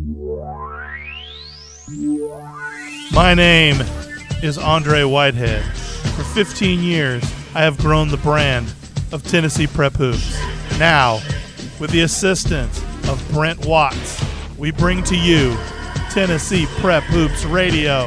My name is Andre Whitehead. For 15 years, I have grown the brand of Tennessee Prep Hoops. Now, with the assistance of Brent Watts, we bring to you Tennessee Prep Hoops Radio.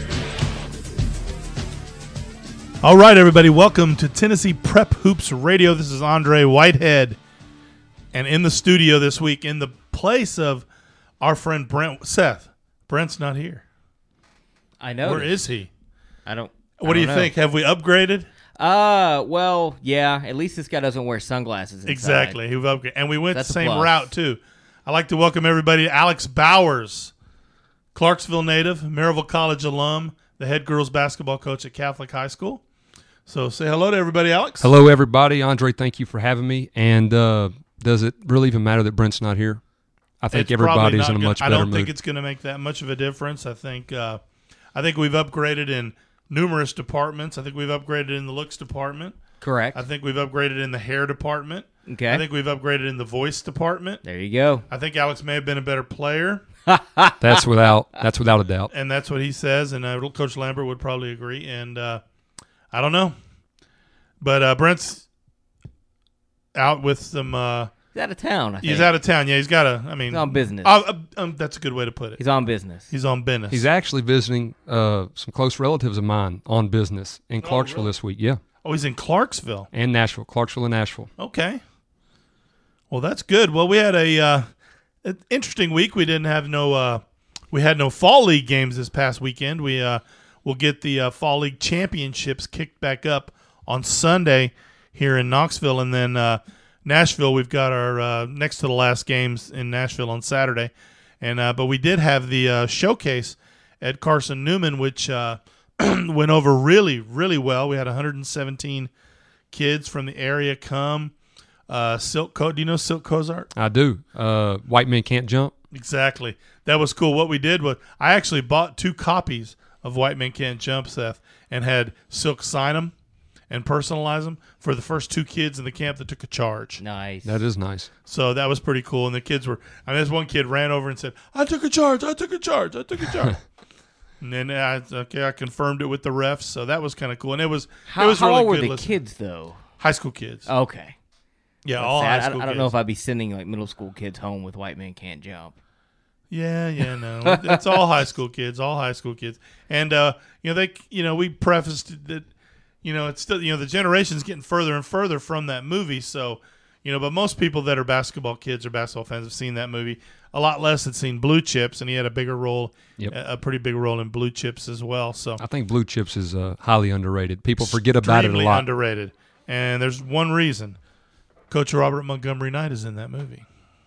All right, everybody, welcome to Tennessee Prep Hoops Radio. This is Andre Whitehead. And in the studio this week, in the place of our friend Brent, Seth. Brent's not here. I know. Where is he? What do you think? Have we upgraded? Well, yeah. At least this guy doesn't wear sunglasses inside. Exactly. We've upgraded. And we went That's the a same plus. route, too. I'd like to welcome everybody to Alex Bowers, Clarksville native, Maryville College alum, the head girls basketball coach at Catholic High School. So say hello to everybody, Alex. Hello, everybody. Andre, thank you for having me. And does it really even matter that Brent's not here? I think It's probably everybody's not in a gonna- much better I don't mood. think it's going to make that much of a difference. I think we've upgraded in numerous departments. I think we've upgraded in the looks department. Correct. I think we've upgraded in the hair department. Okay. I think we've upgraded in the voice department. There you go. I think Alex may have been a better player, That's without a doubt. and that's what he says. And Coach Lambert would probably agree. And I don't know, but Brent's out with some. He's out of town, I think. He's out of town. Yeah, he's got a. I mean, He's on business. That's a good way to put it. He's on business. He's on business. He's actually visiting some close relatives of mine on business in Clarksville really? this week. Yeah, He's in Clarksville. and Nashville. Clarksville and Nashville. Okay. Well, that's good. Well, we had an interesting week. We didn't have we had no fall league games this past weekend. We'll get the fall league championships kicked back up on Sunday here in Knoxville, and then Nashville. We've got our next to the last games in Nashville on Saturday, and but we did have the showcase at Carson Newman, which went over really, really well. We had 117 kids from the area come. Silk Co. Do you know Silk Cozart? I do. White Men Can't Jump. Exactly. That was cool. What we did was I actually bought 2 copies of White Men Can't Jump, Seth, and had Silk sign them and personalize them for the first 2 kids in the camp that took a charge. Nice. That is nice. So that was pretty cool. And the kids were, this one kid ran over and said, I took a charge. I took a charge. And then I confirmed it with the refs. So that was kind of cool. And it was How really old were good the listening. kids, though? High school kids. Okay. Yeah, all high school kids. I don't know if I'd be sending like middle school kids home with White Men Can't Jump. Yeah, no. It's all high school kids, And we prefaced that it's still the generation's getting further and further from that movie, so but most people that are basketball kids or basketball fans have seen that movie. A lot less had seen Blue Chips, and he had a bigger role, a pretty big role in Blue Chips as well. So I think Blue Chips is highly underrated. People forget about it a extremely lot. underrated. And there's one reason. Coach Robert Montgomery Knight is in that movie.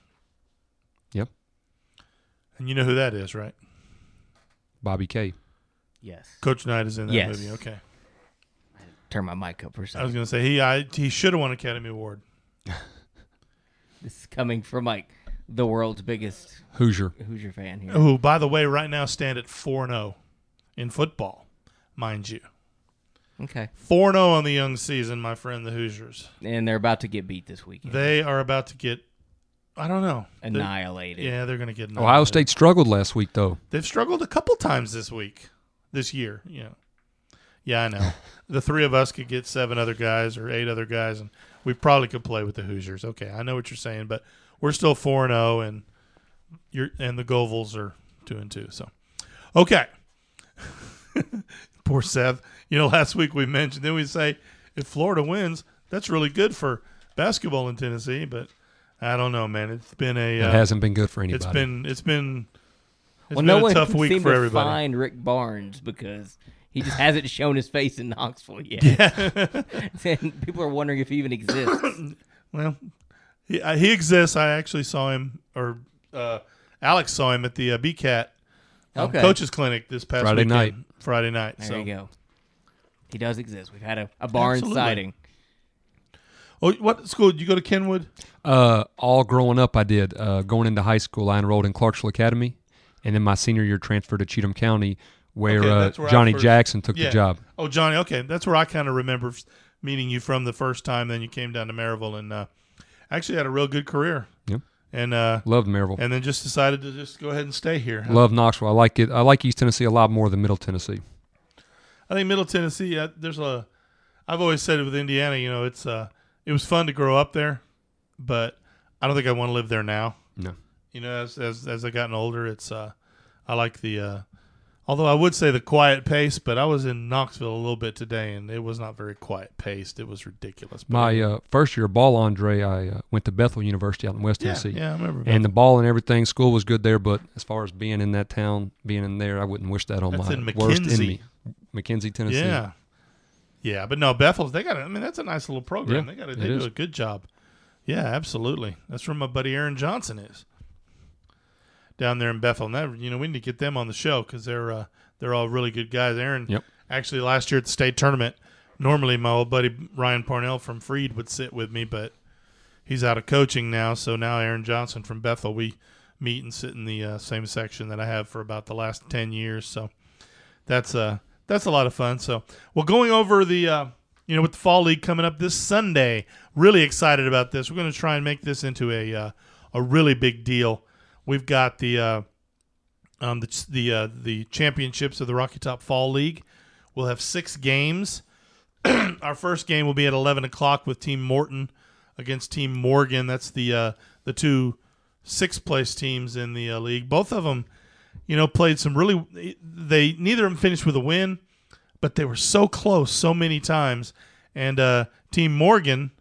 Yep. And you know who that is, right? Bobby K. Yes. Coach Knight is in that Yes. movie. Okay. Turn my mic up for a I was second. going to say he should have won an Academy Award. This is coming from like the world's biggest Hoosier. Hoosier fan here. Who, by the way, right now stand at 4-0 in football, mind you. Okay. 4-0 on the young season, my friend, the Hoosiers. And they're about to get beat this weekend. They are about to get, I don't know. Annihilated. They're going to get annihilated. Ohio State struggled last week, though. They've struggled a couple times this year. Yeah, I know. The 3 of us could get 7 other guys or 8 other guys, and we probably could play with the Hoosiers. Okay, I know what you're saying, but we're still 4-0, and the Govils are 2-2. So, okay. Poor Seth. Last week we mentioned, then we say if Florida wins, that's really good for basketball in Tennessee, but I don't know, man. It's been It hasn't been good for anybody. It's been no a one tough can week seem for to everybody. find Rick Barnes because he just hasn't shown his face in Knoxville yet. And people are wondering if he even exists. Well, he exists. I actually saw him, or Alex saw him at the BCAT coaches clinic this past Friday weekend. Friday night. There you go. He does exist. We've had a Barnes Absolutely. sighting. Oh, what school did you go to? Kenwood. All growing up, I did. Going into high school, I enrolled in Clarksville Academy, and then my senior year transferred to Cheatham County, where, that's where I Johnny first- Jackson took the job. Oh, Johnny. Okay, that's where I kind of remember meeting you from the first time. Then you came down to Maryville and actually had a real good career. Yep. and Loved Maryville. and then just decided to just go ahead and stay here. Love Knoxville. I like it. I like East Tennessee a lot more than Middle Tennessee. I think Middle Tennessee. I've always said it with Indiana. It was fun to grow up there, but I don't think I want to live there now. No. As I gotten older, I like the. Although I would say the quiet pace, but I was in Knoxville a little bit today, and it was not very quiet paced. It was ridiculous. But My first year ball Andre, I went to Bethel University out in West Tennessee. Yeah, I remember. And the ball and everything, school was good there, but as far as being in that town, being in there, I wouldn't wish that on That's my in worst McKenzie. enemy. McKenzie, Tennessee. Yeah, but no, Bethel's. That's a nice little program. Yeah, They it do is. a good job. Yeah, absolutely. That's where my buddy Aaron Johnson is. Down there in Bethel. And we need to get them on the show because they're all really good guys. Aaron, Yep. actually last year at the state tournament, normally my old buddy Ryan Parnell from Freed would sit with me, but he's out of coaching now. So now Aaron Johnson from Bethel, we meet and sit in the same section that I have for about the last 10 years. So that's a lot of fun. So we're going over the with the Fall League coming up this Sunday. Really excited about this. We're going to try and make this into a really big deal. We've got the championships of the Rocky Top Fall League. We'll have 6 games. Our first game will be at 11 o'clock with Team Morton against Team Morgan. That's the 2 6th-place teams in the league. Both of them, played some really – neither of them finished with a win, but they were so close so many times. And Team Morgan,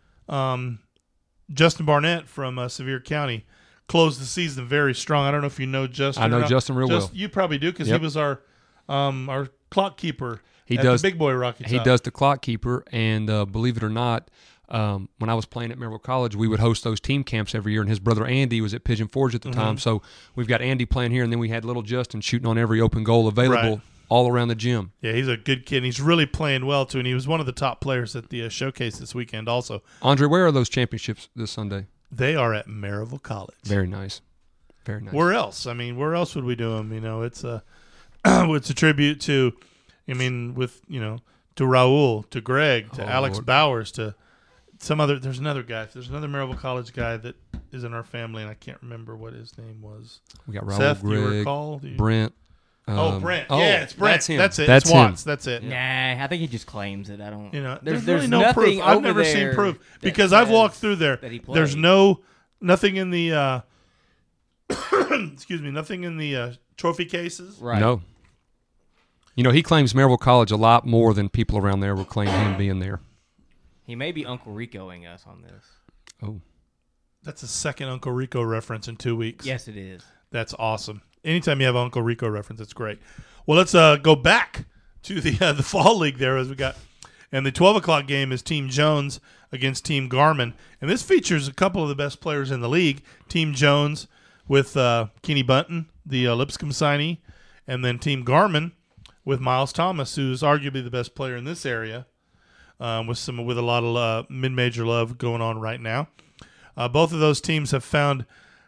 Justin Barnett from Sevier County, closed the season very strong. I don't know if you know Justin. I know or not. Justin real well. You probably do because Yep. he was our clock keeper He at does the Big Boy Rocky Top. He does the clock keeper, and believe it or not, when I was playing at Maryville College, we would host those team camps every year, and his brother Andy was at Pigeon Forge at the time. So we've got Andy playing here, and then we had little Justin shooting on every open goal available Right. all around the gym. Yeah, he's a good kid. And he's really playing well, too, and he was one of the top players at the showcase this weekend also. Andre, where are those championships this Sunday? They are at Maryville College. Very nice. Very nice. Where else? I mean, where else would we do them? It's it's a tribute to, to Raul, to Greg, to Alex Lord. Bowers, to some other. There's another guy. There's another Maryville College guy that is in our family, and I can't remember what his name was. We got Raul, Seth, do you Greg, recall? Brent. Brent. Yeah, it's Brent. That's him. That's it. That's it's Watts. him. That's it. Nah, I think he just claims it. I don't. There's really no nothing proof. I've over never seen there proof that because I've says walked through there. that he There's played. nothing in the excuse me, nothing in the trophy cases. Right. No. He claims Maryville College a lot more than people around there will claim him being there. He may be Uncle Ricoing us on this. Oh. That's a second Uncle Rico reference in 2 weeks. Yes, it is. That's awesome. Anytime you have an Uncle Rico reference, that's great. Well, let's go back to the Fall League there as we got. And the 12 o'clock game is Team Jones against Team Garmin. And this features a couple of the best players in the league. Team Jones with Kenny Bunton, the Lipscomb signee, and then Team Garmin with Miles Thomas, who's arguably the best player in this area, with a lot of mid-major love going on right now. Both of those teams have found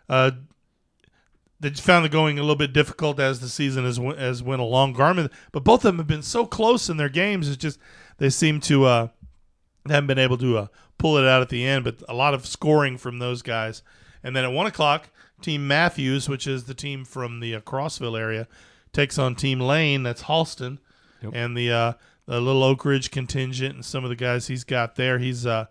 the going a little bit difficult as the season has went along. Garmin, but both of them have been so close in their games. It's just they seem to haven't been able to pull it out at the end. But a lot of scoring from those guys. And then at 1 o'clock, Team Matthews, which is the team from the Crossville area, takes on Team Lane. That's Halston, and the little Oak Ridge contingent and some of the guys he's got there. He's the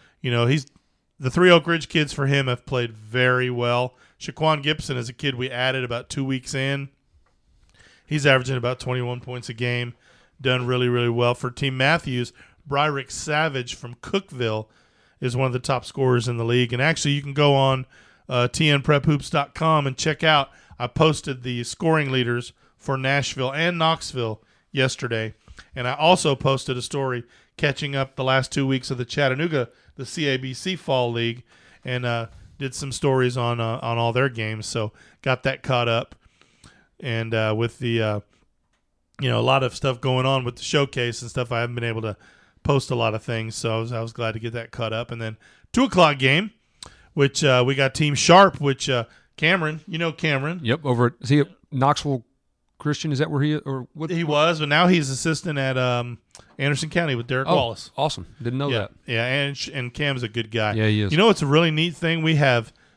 3 Oak Ridge kids for him have played very well. Shaquan Gibson is a kid we added about 2 weeks in. He's averaging about 21 points a game, done really, really well. For Team Matthews, Bryrick Savage from Cookville is one of the top scorers in the league. And actually, you can go on tnprephoops.com and check out. I posted the scoring leaders for Nashville and Knoxville yesterday. And I also posted a story catching up the last 2 weeks of the Chattanooga, the CABC Fall League, and did some stories on all their games. So got that caught up. And with the, a lot of stuff going on with the showcase and stuff, I haven't been able to post a lot of things. So I was glad to get that caught up. And then 2 o'clock game, which we got Team Sharp, which Cameron, Cameron. Yep, over at Knoxville Christian. Is that where he or what? He was, but now he's assistant at Anderson County with Derek Wallace. Awesome. Didn't know that. Yeah, and Cam's a good guy. Yeah, he is. It's a really neat thing. We have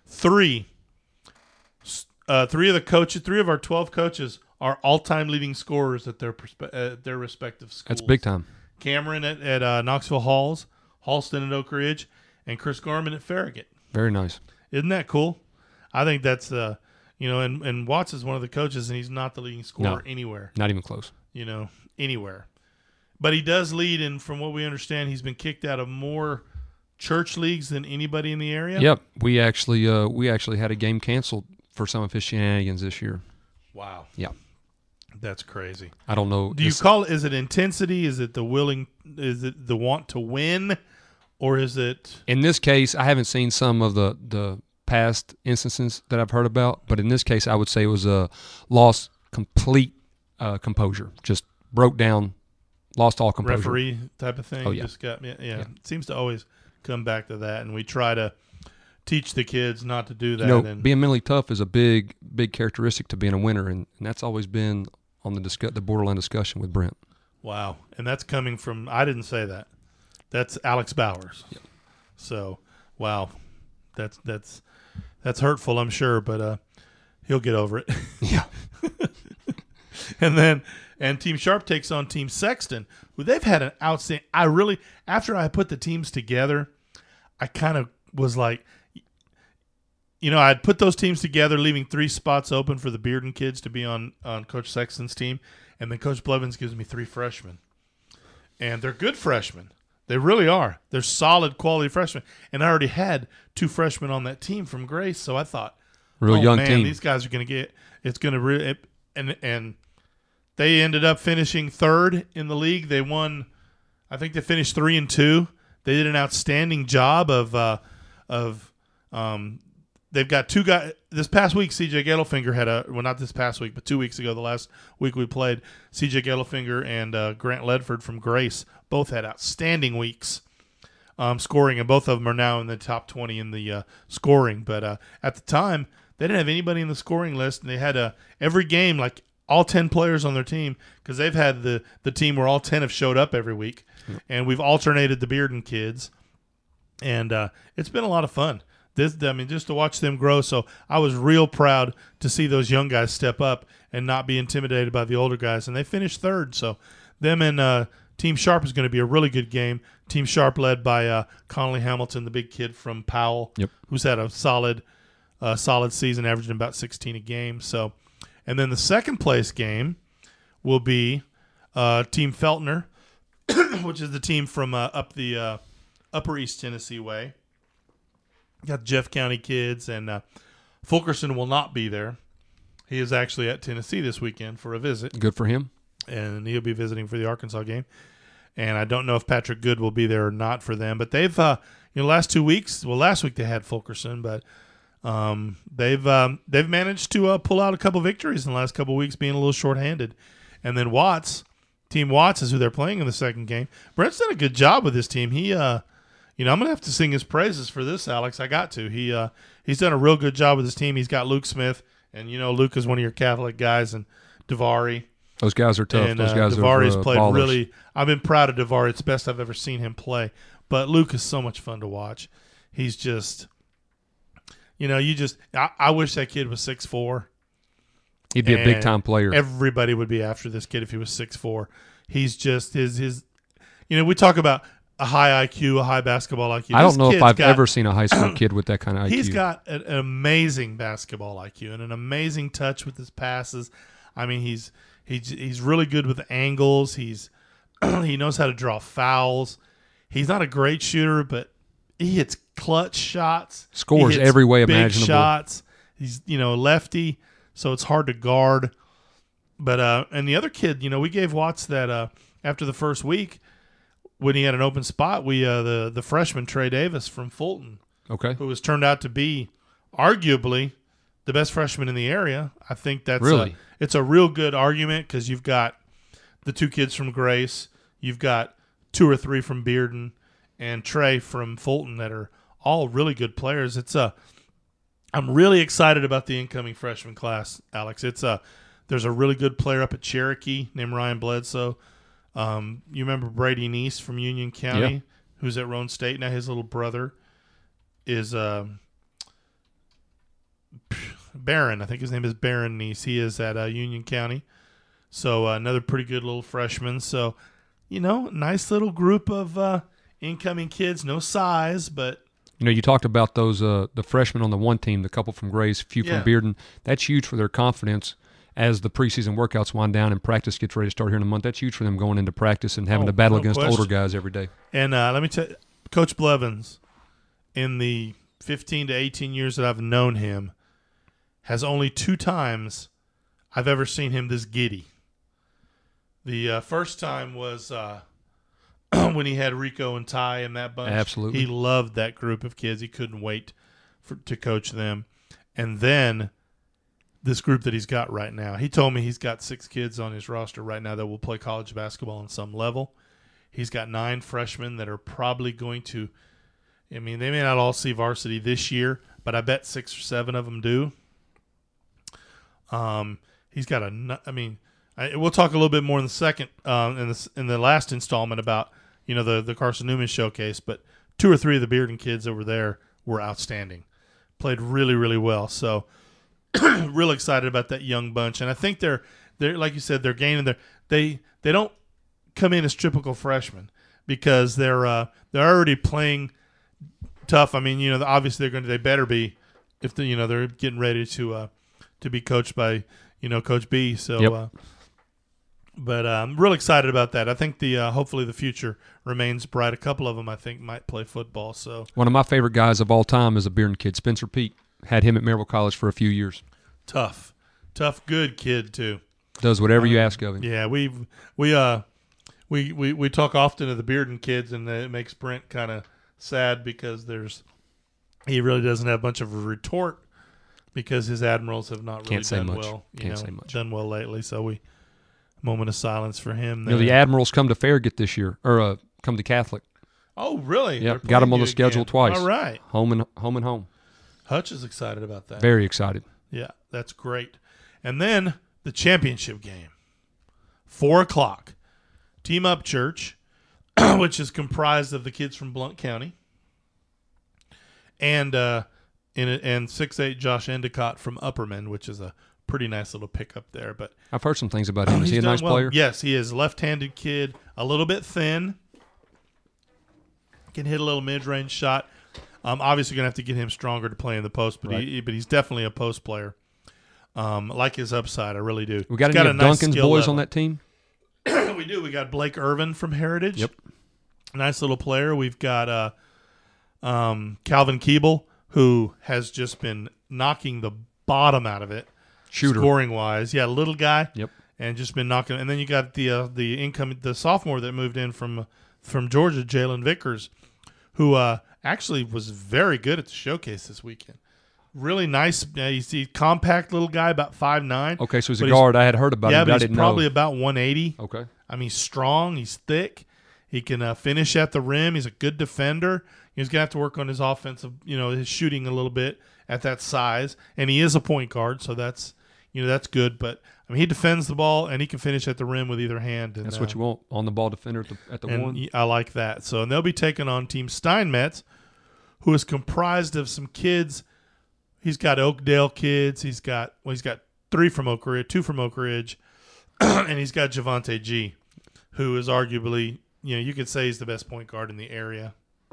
three of the coaches, 3 of our 12 coaches are all-time leading scorers at their respective schools. That's big time. Cameron at Knoxville Halls, Halston at Oak Ridge, and Chris Gorman at Farragut. Very nice. Isn't that cool? I think that's and Watts is one of the coaches, and he's not the leading scorer anywhere. Not even close. Anywhere. But he does lead, and from what we understand, he's been kicked out of more church leagues than anybody in the area. Yep. We actually had a game canceled for some of his shenanigans this year. Wow. Yeah. That's crazy. I don't know. Do you call it? Is it intensity? Is it the want to win, or is it? In this case, I haven't seen some of the past instances that I've heard about, but in this case, I would say it was a lost complete composure. Just broke down, lost all composure. Referee type of thing. Oh yeah. Just got yeah. It seems to always come back to that, and we try to teach the kids not to do that. Being mentally tough is a big characteristic to being a winner, and that's always been on the borderline discussion with Brent. Wow. And that's coming from, I didn't say that. That's Alex Bowers. Yep. So, wow. That's hurtful, I'm sure, but he'll get over it. Yeah. And Team Sharp takes on Team Sexton, who they've had an outstanding, after I put the teams together, I kind of was like, I'd put those teams together, leaving 3 spots open for the Bearden kids to be on Coach Sexton's team. And then Coach Blevins gives me 3 freshmen. And they're good freshmen. They really are. They're solid, quality freshmen. And I already had 2 freshmen on that team from Grace. So I thought, young team. These guys are going to get – it's going to really – and they ended up finishing 3rd in the league. They won – I think they finished 3-2. They did an outstanding job of they've got 2 guys. This past week, C.J. Gettelfinger not this past week, but 2 weeks ago, the last week we played, C.J. Gettelfinger and Grant Ledford from Grace both had outstanding weeks scoring, and both of them are now in the top 20 in the scoring. But at the time, they didn't have anybody in the scoring list, and they had every game, like all 10 players on their team, because they've had the team where all 10 have showed up every week, and we've alternated the Bearden kids, and it's been a lot of fun. Just to watch them grow. So I was real proud to see those young guys step up and not be intimidated by the older guys. And they finished 3rd. So them and Team Sharp is going to be a really good game. Team Sharp led by Connolly Hamilton, the big kid from Powell, who's had a solid season, averaging about 16 a game. So, and then the second place game will be Team Feltner, which is the team from up the Upper East Tennessee way. Got Jeff County kids, and Fulkerson will not be there. He is actually at Tennessee this weekend for a visit. Good for him. And he'll be visiting for the Arkansas game. And I don't know if Patrick Good will be there or not for them. But they've, last 2 weeks, last week they had Fulkerson, but they've managed to pull out a couple victories in the last couple weeks, being a little shorthanded. And then Team Watts is who they're playing in the second game. Brent's done a good job with this team. He, I'm going to have to sing his praises for this, Alex. I got to. He's done a real good job with his team. He's got Luke Smith, and Luke is one of your Catholic guys, and Davari. Those guys are tough. And those guys Davari's are played ballers. really. I've been proud of Davari. It's the best I've ever seen him play. But Luke is so much fun to watch. He's just, I wish that kid was 6'4". He'd be a big time player. Everybody would be after this kid if he was 6'4". He's just his. We talk about a high IQ, a high basketball IQ. I don't know if I've ever seen a high school kid with that kind of IQ. He's got an amazing basketball IQ and an amazing touch with his passes. I mean, he's really good with angles. He knows how to draw fouls. He's not a great shooter, but he hits clutch shots. Scores every way big imaginable. Shots. He's lefty, so it's hard to guard. But and the other kid, we gave Watts that after the first week. When he had an open spot, we the freshman Trey Davis from Fulton, who has turned out to be arguably the best freshman in the area. I think that's really it's a real good argument because you've got the 2 kids from Grace, you've got 2 or 3 from Bearden, and Trey from Fulton that are all really good players. I'm really excited about the incoming freshman class, Alex. There's a really good player up at Cherokee named Ryan Bledsoe. You remember Brady Neese from Union County, who's at Roane State now. His little brother is Barron. I think his name is Barron Neese. He is at Union County. So another pretty good little freshman. So, nice little group of incoming kids. No size, but You talked about those the freshmen on the one team, the couple from Grace, a few from Bearden. That's huge for their confidence as the preseason workouts wind down and practice gets ready to start here in a month. That's huge for them going into practice and having to battle against older guys every day. And let me tell you, Coach Blevins, in the 15 to 18 years that I've known him, has only 2 times I've ever seen him this giddy. The first time was when he had Rico and Ty in that bunch. Absolutely. He loved that group of kids. He couldn't wait to coach them. And then this group that he's got right now. He told me he's got 6 kids on his roster right now that will play college basketball on some level. He's got 9 freshmen that are probably going to – they may not all see varsity this year, but I bet 6 or 7 of them do. He's got we'll talk a little bit more in the second in the last installment about the Carson Newman showcase, but 2 or 3 of the Bearden kids over there were outstanding, played really, really well. So real excited about that young bunch, and I think they're like you said, they're gaining they don't come in as typical freshmen because they're already playing tough. Obviously they better be if they're getting ready to be coached by Coach B. So. Yep. But I'm real excited about that. I think hopefully the future remains bright. A couple of them I think might play football. So one of my favorite guys of all time is a Bearden kid, Spencer Peak. Had him at Maryville College for a few years. Tough, good kid too. Does whatever you ask of him. Yeah, we talk often of the Bearden kids, and it makes Brent kind of sad because he really doesn't have much of a retort because his Admirals have not really done well. Can't say much. Done well lately. So moment of silence for him. The Admirals come to Farragut this year, or come to Catholic. Oh, really? Yeah, got them on the schedule twice. All right. Home and home. Hutch is excited about that. Very excited. Yeah, that's great. And then the championship game, 4:00. Team Up Church, which is comprised of the kids from Blount County, and 6'8" Josh Endicott from Upperman, which is a pretty nice little pickup there. But I've heard some things about him. Is he a nice player? Yes, he is. Left-handed kid, a little bit thin. Can hit a little mid-range shot. Obviously, going to have to get him stronger to play in the post, but he's definitely a post player. Like his upside, I really do. We got any of Duncan's boys on that team? We do. We got Blake Irvin from Heritage. Yep. Nice little player. We've got Calvin Keeble, who has just been knocking the bottom out of it. Shooter. Scoring-wise. Yeah, little guy. Yep. And just been knocking. And then you got the sophomore that moved in from Georgia, Jalen Vickers, who actually was very good at the showcase this weekend. Really nice. He's a compact little guy, about 5'9". Okay, so he's a guard. I had heard about him, but I didn't know. Yeah, he's probably about 180. Okay. He's strong. He's thick. He can finish at the rim. He's a good defender. He's going to have to work on his offensive, his shooting a little bit at that size. And he is a point guard, so that's good. But he defends the ball and he can finish at the rim with either hand. And, that's what you want, on the ball defender at the one. I like that. So and they'll be taking on Team Steinmetz, who is comprised of some kids. He's got Oakdale kids. He's got 3 from Oak Ridge, 2 from Oak Ridge, and he's got Javante G, who is arguably, you could say he's the best point guard in the area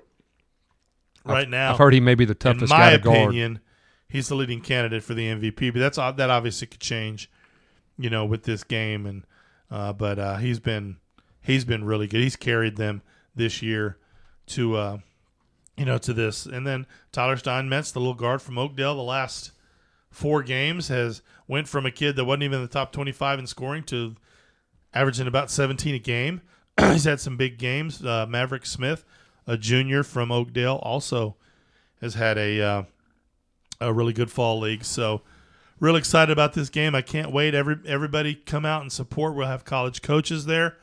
right now. I've heard he may be the toughest guy to guard. In my opinion, he's the leading candidate for the MVP, but that obviously could change, with this game. And but he's been really good. He's carried them this year to to this. And then Tyler Steinmetz, the little guard from Oakdale, the last 4 games went from a kid that wasn't even in the top 25 in scoring to averaging about 17 a game. He's had some big games. Maverick Smith, a junior from Oakdale, also has had a really good fall league. So real excited about this game. I can't wait. Everybody come out and support. We'll have college coaches there.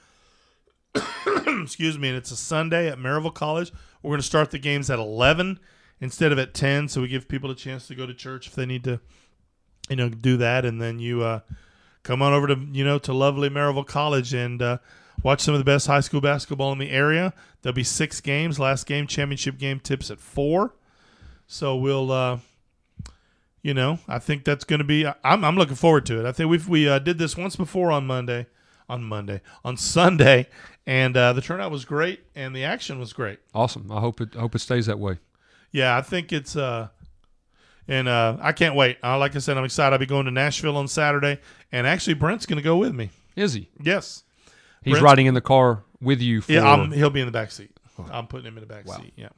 Excuse me. And it's a Sunday at Maryville College. We're going to start the games at 11 instead of at 10, so we give people a chance to go to church if they need to, do that. And then you come on over to, to lovely Maryville College and watch some of the best high school basketball in the area. There'll be 6 games. Last game, championship game, tips at 4. So we'll, I think that's going to be. I'm looking forward to it. I think we did this once before on Sunday, and the turnout was great and the action was great. Awesome. I hope it stays that way. Yeah, I think it's and I can't wait. Like I said, I'm excited. I'll be going to Nashville on Saturday, and actually Brent's going to go with me. Is he? Yes. He's riding in the car with you. He'll be in the back seat. I'm putting him in the back seat. Yeah.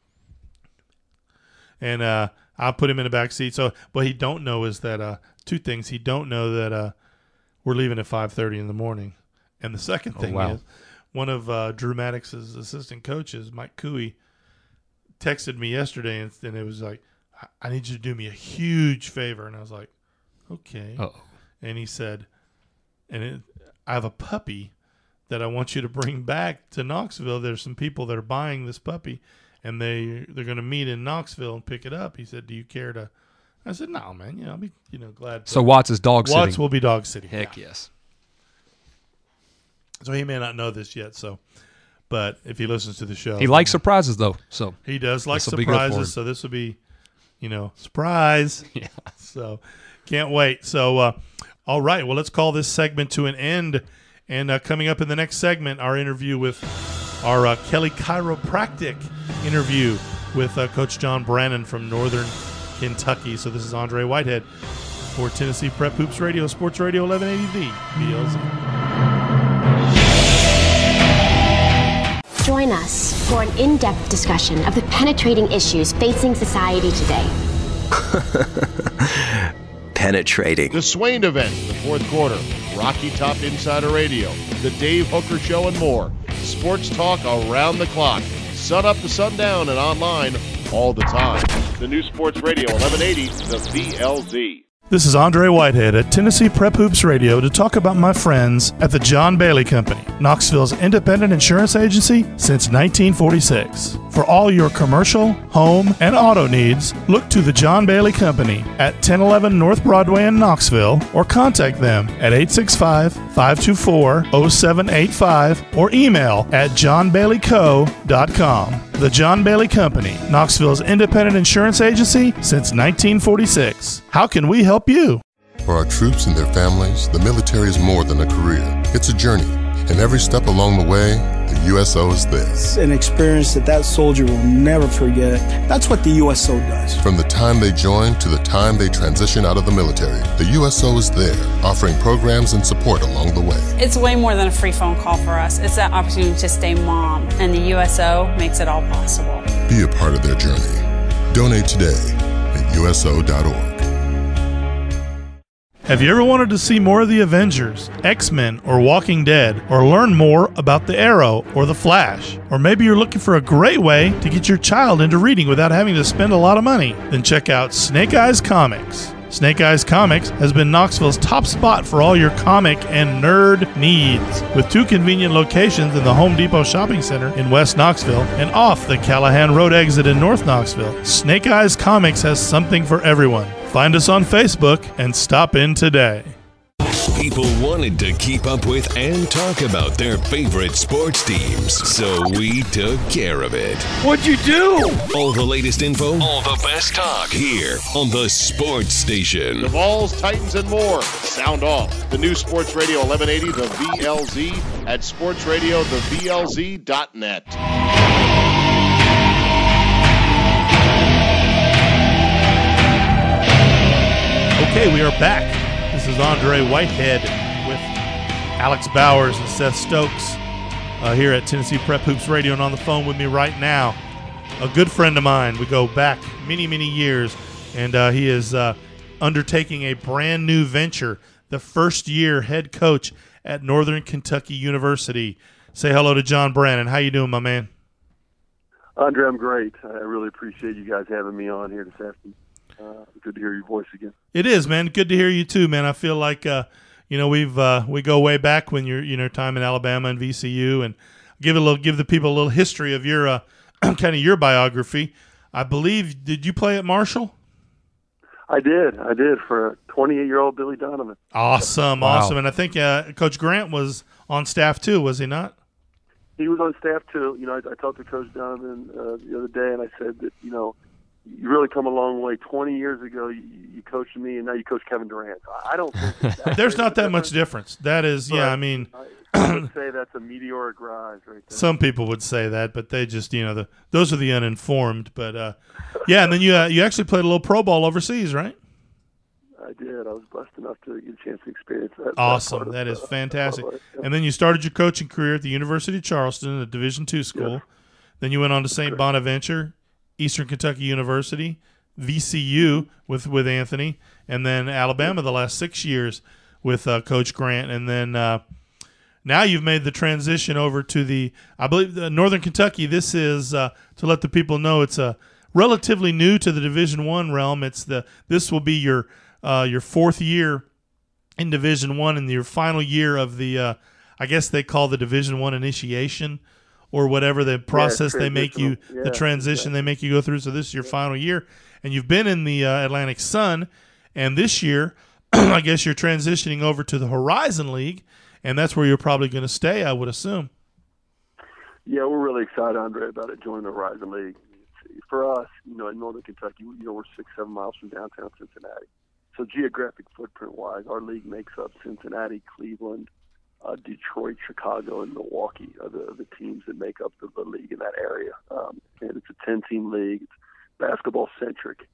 And I'll put him in the back seat. So what he don't know is that two things. He don't know that we're leaving at 5:30 in the morning, and the second thing is one of Drew Maddox's assistant coaches, Mike Cooey, texted me yesterday, and it was like, I need you to do me a huge favor. And I was like, okay. Uh-oh. And he said, I have a puppy that I want you to bring back to Knoxville. There's some people that are buying this puppy, and they're going to meet in Knoxville and pick it up. He said, do you care to? I said, no, man. I'll be glad. So Watts is dog sitting. Watts will be dog sitting. Heck yes. So he may not know this yet. But if he listens to the show, he likes surprises though. So he does like surprises. So this will be, surprise. Yeah. So can't wait. So all right. Well, let's call this segment to an end. And coming up in the next segment, our interview with our Kelly Chiropractic interview with Coach John Brannon from Northern Kentucky. So this is Andre Whitehead for Tennessee Prep Hoops Radio, Sports Radio 1180 VLZ. Join us for an in-depth discussion of the penetrating issues facing society today. Penetrating. The Swain event, the fourth quarter, Rocky Top Insider Radio, the Dave Hooker Show, and more. Sports talk around the clock, sun up to sundown, and online all the time. The new Sports Radio 1180, the VLZ. This is Andre Whitehead at Tennessee Prep Hoops Radio to talk about my friends at the John Bailey Company, Knoxville's independent insurance agency since 1946. For all your commercial, home, and auto needs, look to the John Bailey Company at 1011 North Broadway in Knoxville or contact them at 865-524-0785 or email at johnbaileyco.com. The John Bailey Company, Knoxville's independent insurance agency since 1946. How can we help you? For our troops and their families, the military is more than a career. It's a journey, and every step along the way, the USO is there. It's an experience that soldier will never forget. That's what the USO does. From the time they join to the time they transition out of the military, the USO is there, offering programs and support along the way. It's way more than a free phone call for us. It's that opportunity to stay mom, and the USO makes it all possible. Be a part of their journey. Donate today at USO.org. Have you ever wanted to see more of the Avengers, X-Men, or Walking Dead, or learn more about the Arrow or the Flash? Or maybe you're looking for a great way to get your child into reading without having to spend a lot of money? Then check out Snake Eyes Comics. Snake Eyes Comics has been Knoxville's top spot for all your comic and nerd needs. With 2 convenient locations in the Home Depot Shopping Center in West Knoxville and off the Callahan Road exit in North Knoxville, Snake Eyes Comics has something for everyone. Find us on Facebook and stop in today. People wanted to keep up with and talk about their favorite sports teams, so we took care of it. What'd you do? All the latest info, all the best talk here on the Sports Station. The Vols, Titans, and more. Sound off. The new Sports Radio 1180, the VLZ, at sportsradiothevlz.net. Okay, we are back. This is Andre Whitehead with Alex Bowers and Seth Stokes here at Tennessee Prep Hoops Radio, and on the phone with me right now, a good friend of mine. We go back many, many years, and he is undertaking a brand new venture, the first-year head coach at Northern Kentucky University. Say hello to John Brannon. How you doing, my man? Andre, I'm great. I really appreciate you guys having me on here this afternoon. Good to hear your voice again. It is, man. Good to hear you too, man. I feel like we go way back when you're time in Alabama and VCU, and give the people a little history of your kind of your biography. I believe, did you play at Marshall? I did for 28-year-old Billy Donovan. Awesome. And I think Coach Grant was on staff too, was he not? He was on staff too. I talked to Coach Donovan the other day, and I said that you really come a long way. 20 years ago, you coached me, and now you coach Kevin Durant. I don't think there's not that much difference. That is, but I mean, I would say that's a meteoric rise right there. Some people would say that, but they just, those are the uninformed. But yeah, and then you actually played a little pro ball overseas, right? I did. I was blessed enough to get a chance to experience that. Awesome. That is fantastic. And then you started your coaching career at the University of Charleston, a Division II school. Yes. Then you went on to St. Bonaventure, Eastern Kentucky University, VCU with Anthony, and then Alabama the last 6 years with Coach Grant. And then now you've made the transition over to I believe, Northern Kentucky. This is, to let the people know, it's relatively new to the Division I realm. This will be your fourth year in Division I and your final year of the, I guess they call the Division I initiation or whatever the process they make you, the transition they make you go through. So this is your final year, and you've been in the Atlantic Sun, and this year, I guess you're transitioning over to the Horizon League, and that's where you're probably going to stay, I would assume. Yeah, we're really excited, Andre, about it joining the Horizon League. For us, in Northern Kentucky, we're 6-7 miles from downtown Cincinnati. So geographic footprint-wise, our league makes up Cincinnati, Cleveland, Detroit, Chicago, and Milwaukee are the teams that make up the league in that area. And it's a 10-team league. It's basketball-centric.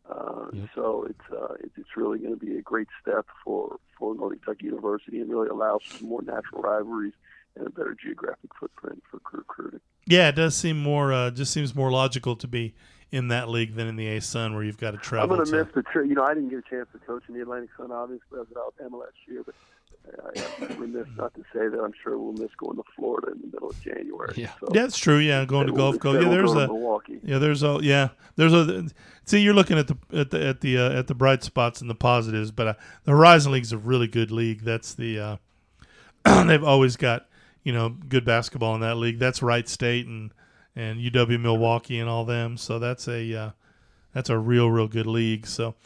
So it's really going to be a great step for Northern Kentucky University and really allows for more natural rivalries and a better geographic footprint for recruiting. Yeah, it does seem more just seems more logical to be in that league than in the A-Sun where you've got to travel. I'm going to miss the trip. I didn't get a chance to coach in the Atlantic Sun, obviously. I was at Alabama last year, but I'm remiss not to say that I'm sure we'll miss going to Florida in the middle of January. Yeah, so that's true. Yeah, going to Gulf Coast. Yeah, there's Milwaukee. Yeah, there's a. See, you're looking at the bright spots and the positives, but the Horizon League's a really good league. That's the they've always got good basketball in that league. That's Wright State and UW Milwaukee and all them. So that's a real good league. So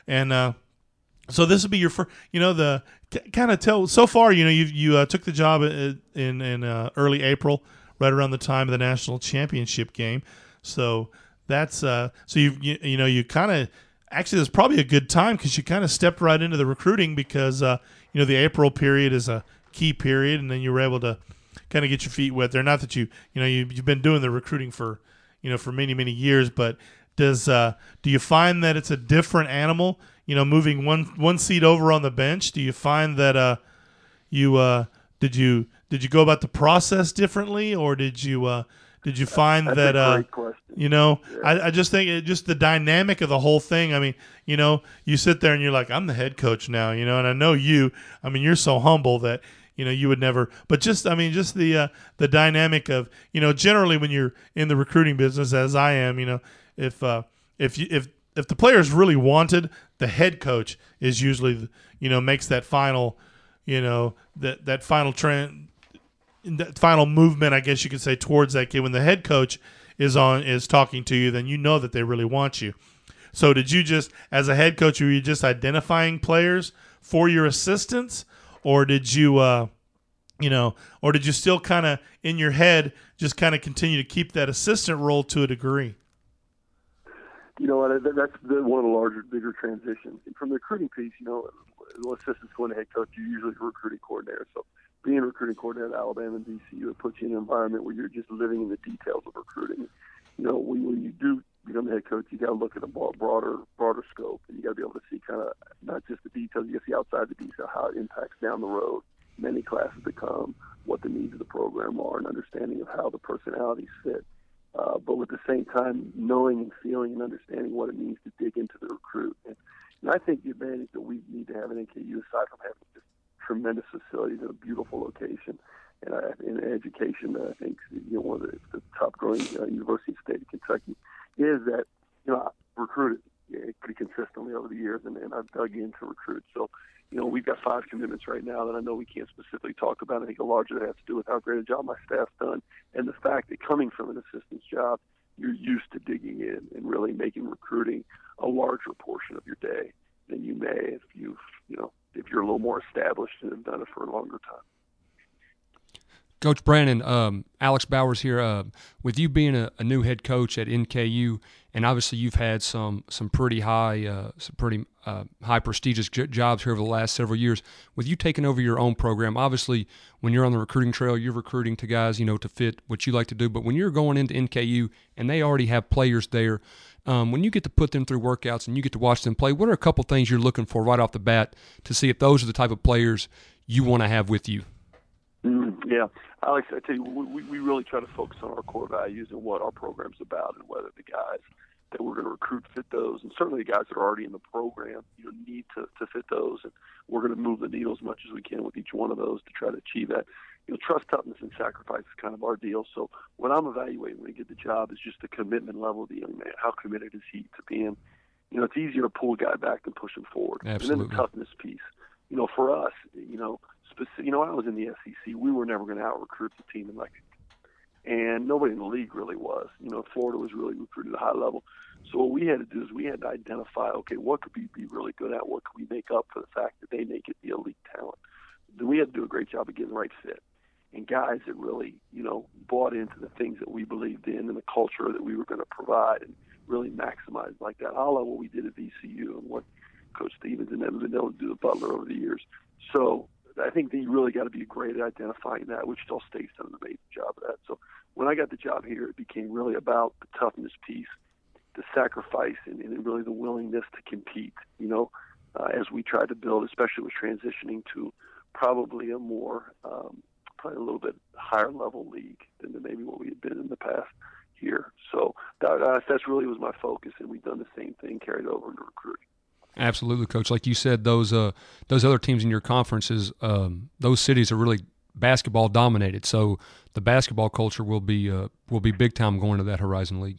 so this will be your first. The kind of tell so far. You took the job in early April, right around the time of the national championship game. So that's so you kind of actually it's probably a good time because you kind of stepped right into the recruiting because the April period is a key period, and then you were able to kind of get your feet wet there. Not that you've been doing the recruiting for for many years, but do you find that it's a different animal? Moving one seat over on the bench. Do you find that did you go about the process differently, or did you find That's that a great question. Yeah. I just think just the dynamic of the whole thing. I mean, you sit there and you're like, I'm the head coach now, and I know you. I mean, you're so humble that you would never. But just the dynamic of generally when you're in the recruiting business, as I am, if the players really wanted, the head coach is usually makes that final that final trend, that final movement, I guess you could say, towards that kid. When the head coach is talking to you, then that they really want you. So did you just, as a head coach, were you just identifying players for your assistants, or did you or did you still kind of in your head just kind of continue to keep that assistant role to a degree? That's one of the bigger transitions. And from the recruiting piece, assistants going to head coach, you're usually a recruiting coordinator. So being a recruiting coordinator at Alabama and VCU, it puts you in an environment where you're just living in the details of recruiting. When you do become the head coach, you got to look at a broader scope, and you got to be able to see kind of not just the details, you got to see outside the detail, how it impacts down the road, many classes to come, what the needs of the program are, and understanding of how the personalities fit. But at the same time, knowing and feeling and understanding what it means to dig into the recruit. And I think the advantage that we need to have in NKU, aside from having just tremendous facilities and a beautiful location and in education, I think one of the top growing universities in the state of Kentucky, is that I've recruited pretty consistently over the years, and I've dug in to recruit. So we've got 5 commitments right now that I know we can't specifically talk about. I think a large of that has to do with how great a job my staff's done, and the fact that coming from an assistant's job, you're used to digging in and really making recruiting a larger portion of your day than you may if if you're a little more established and have done it for a longer time. Coach Brandon, Alex Bowers here. With you being a new head coach at NKU, and obviously you've had some pretty high prestigious jobs here over the last several years. With you taking over your own program, obviously when you're on the recruiting trail, you're recruiting to guys to fit what you like to do. But when you're going into NKU and they already have players there, when you get to put them through workouts and you get to watch them play, what are a couple things you're looking for right off the bat to see if those are the type of players you want to have with you? Yeah, Alex, I tell you, we really try to focus on our core values and what our program's about, and whether the guys that we're going to recruit fit those, and certainly the guys that are already in the program, need to fit those, and we're going to move the needle as much as we can with each one of those to try to achieve that. Trust, toughness, and sacrifice is kind of our deal. So when I'm evaluating when I get the job, is just the commitment level of the young man. How committed is he to being? It's easier to pull a guy back than push him forward. Absolutely. And then the toughness piece. For us, I was in the SEC. We were never going to out-recruit the team in Lexington. And nobody in the league really was. Florida was really recruited at a high level. So what we had to do is we had to identify, okay, what could we be really good at? What could we make up for the fact that they make it the elite talent? Then we had to do a great job of getting the right fit. And guys that really, bought into the things that we believed in and the culture that we were going to provide and really maximize like that, a la what we did at VCU and what Coach Stevens and them have been able to do at Butler over the years. So I think that you really got to be great at identifying that. Wichita State's done an amazing job of that. So when I got the job here, it became really about the toughness piece, the sacrifice, and really the willingness to compete, as we tried to build, especially with transitioning to probably a more, probably a little bit higher level league than maybe what we had been in the past here. So that's really was my focus, and we've done the same thing carried over into recruiting. Absolutely, Coach. Like you said, those other teams in your conferences, those cities are really basketball dominated. So the basketball culture will be big time going to that Horizon League.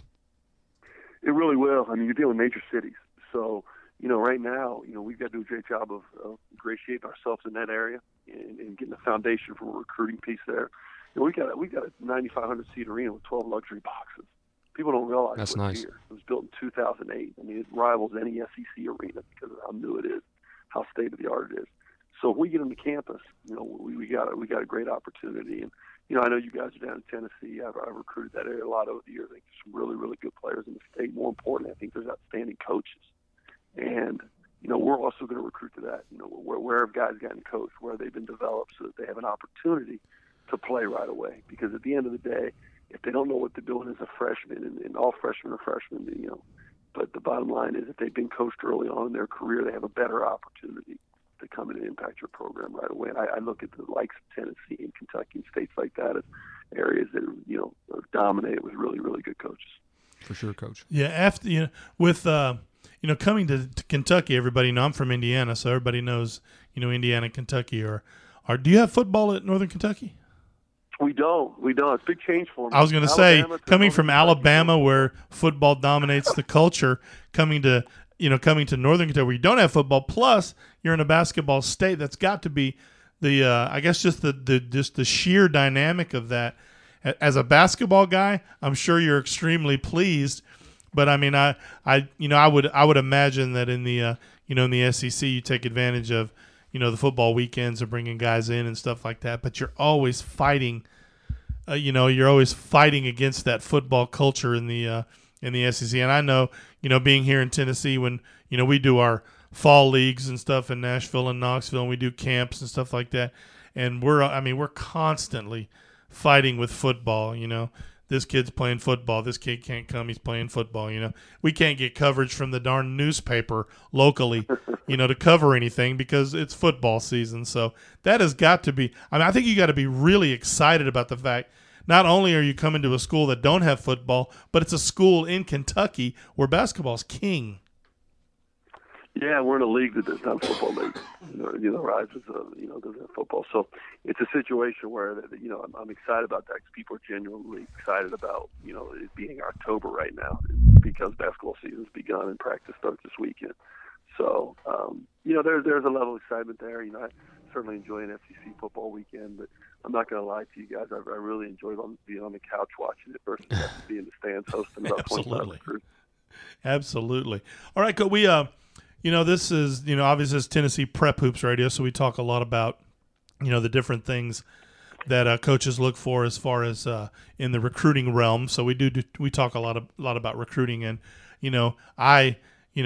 It really will. I mean, you're dealing with major cities, so right now, we've got to do a great job of ingratiating ourselves in that area and getting a foundation from a recruiting piece there. We got a 9,500 seat arena with 12 luxury boxes. People don't realize that's what's nice. Here. It was built in 2008. I mean, it rivals any SEC arena because of how new it is, how state of the art it is. So if we get them to campus, we got a great opportunity. And I know you guys are down in Tennessee. I've recruited that area a lot over the years. I think there's some really, really good players in the state. More importantly, I think there's outstanding coaches. And we're also going to recruit to that. Where have guys gotten coached, where they've been developed, so that they have an opportunity to play right away. Because at the end of the day, if they don't know what they're doing as a freshman, and all freshmen are freshmen, but the bottom line is if they've been coached early on in their career, they have a better opportunity to come in and impact your program right away. And I look at the likes of Tennessee and Kentucky and states like that as areas that are dominated with really, really good coaches. For sure, Coach. Yeah, after with coming to Kentucky, everybody I'm from Indiana, so everybody knows Indiana and Kentucky are. Do you have football at Northern Kentucky? We don't. It's a big change for me. I was going to say, coming from Alabama, where football dominates the culture, coming to Northern Kentucky, where you don't have football, plus you're in a basketball state. That's got to be the I guess just the sheer dynamic of that. As a basketball guy, I'm sure you're extremely pleased. But I mean, I would imagine that in the in the SEC, you take advantage of the football weekends of bringing guys in and stuff like that. But you're always fighting, you're always fighting against that football culture in the SEC. And I know, being here in Tennessee, when we do our fall leagues and stuff in Nashville and Knoxville, and we do camps and stuff like that, and we're constantly fighting with football. This kid's playing football. This kid can't come. He's playing football. We can't get coverage from the darn newspaper locally, to cover anything because it's football season. So that has got to be, I think you got to be really excited about the fact not only are you coming to a school that don't have football, but it's a school in Kentucky where basketball's king. Yeah, we're in a league that does not have football league. Rise doesn't have football. So it's a situation where I'm excited about that because people are genuinely excited about it being October right now because basketball season's begun and practice starts this weekend. So there's a level of excitement there. I certainly enjoy an SEC football weekend, but I'm not going to lie to you guys. I really enjoyed being on the couch watching it versus being in the stands hosting about 25 recruits. Absolutely. All right, we this is, obviously it's Tennessee Prep Hoops Radio, so we talk a lot about, the different things that coaches look for as far as in the recruiting realm. So we talk a lot about recruiting, and you and I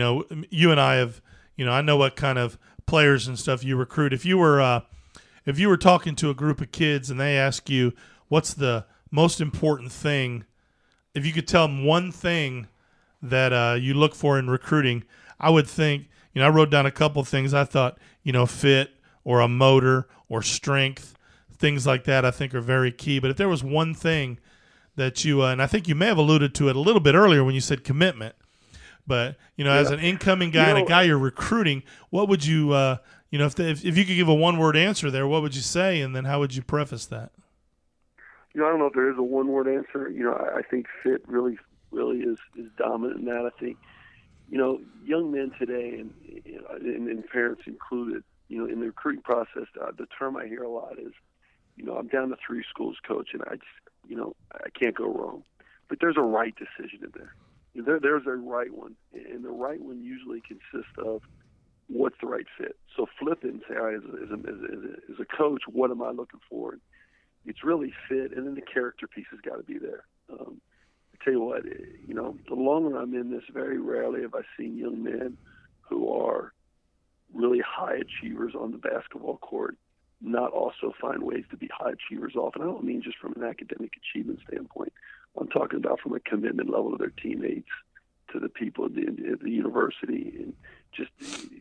have, I know what kind of players and stuff you recruit. If you were talking to a group of kids and they ask you what's the most important thing, if you could tell them one thing that you look for in recruiting, I would think, I wrote down a couple of things. I thought, fit or a motor or strength, things like that I think are very key. But if there was one thing that you, and I think you may have alluded to it a little bit earlier when you said commitment, but, as an incoming guy and a guy you're recruiting, what would you, if you could give a one-word answer there, what would you say, and then how would you preface that? I don't know if there is a one-word answer. I think fit really is dominant in that. I think, young men today, and parents included, in the recruiting process, the term I hear a lot is, I'm down to 3 schools, coach, and I just, I can't go wrong. But there's a right decision in there. There's a right one, and the right one usually consists of what's the right fit. So flip it and say, all right, as a coach, what am I looking for? And it's really fit, and then the character piece has got to be there. I tell you what, the longer I'm in this, very rarely have I seen young men who are really high achievers on the basketball court not also find ways to be high achievers off. And I don't mean just from an academic achievement standpoint. I'm talking about from a commitment level to their teammates, to the people at the university, and just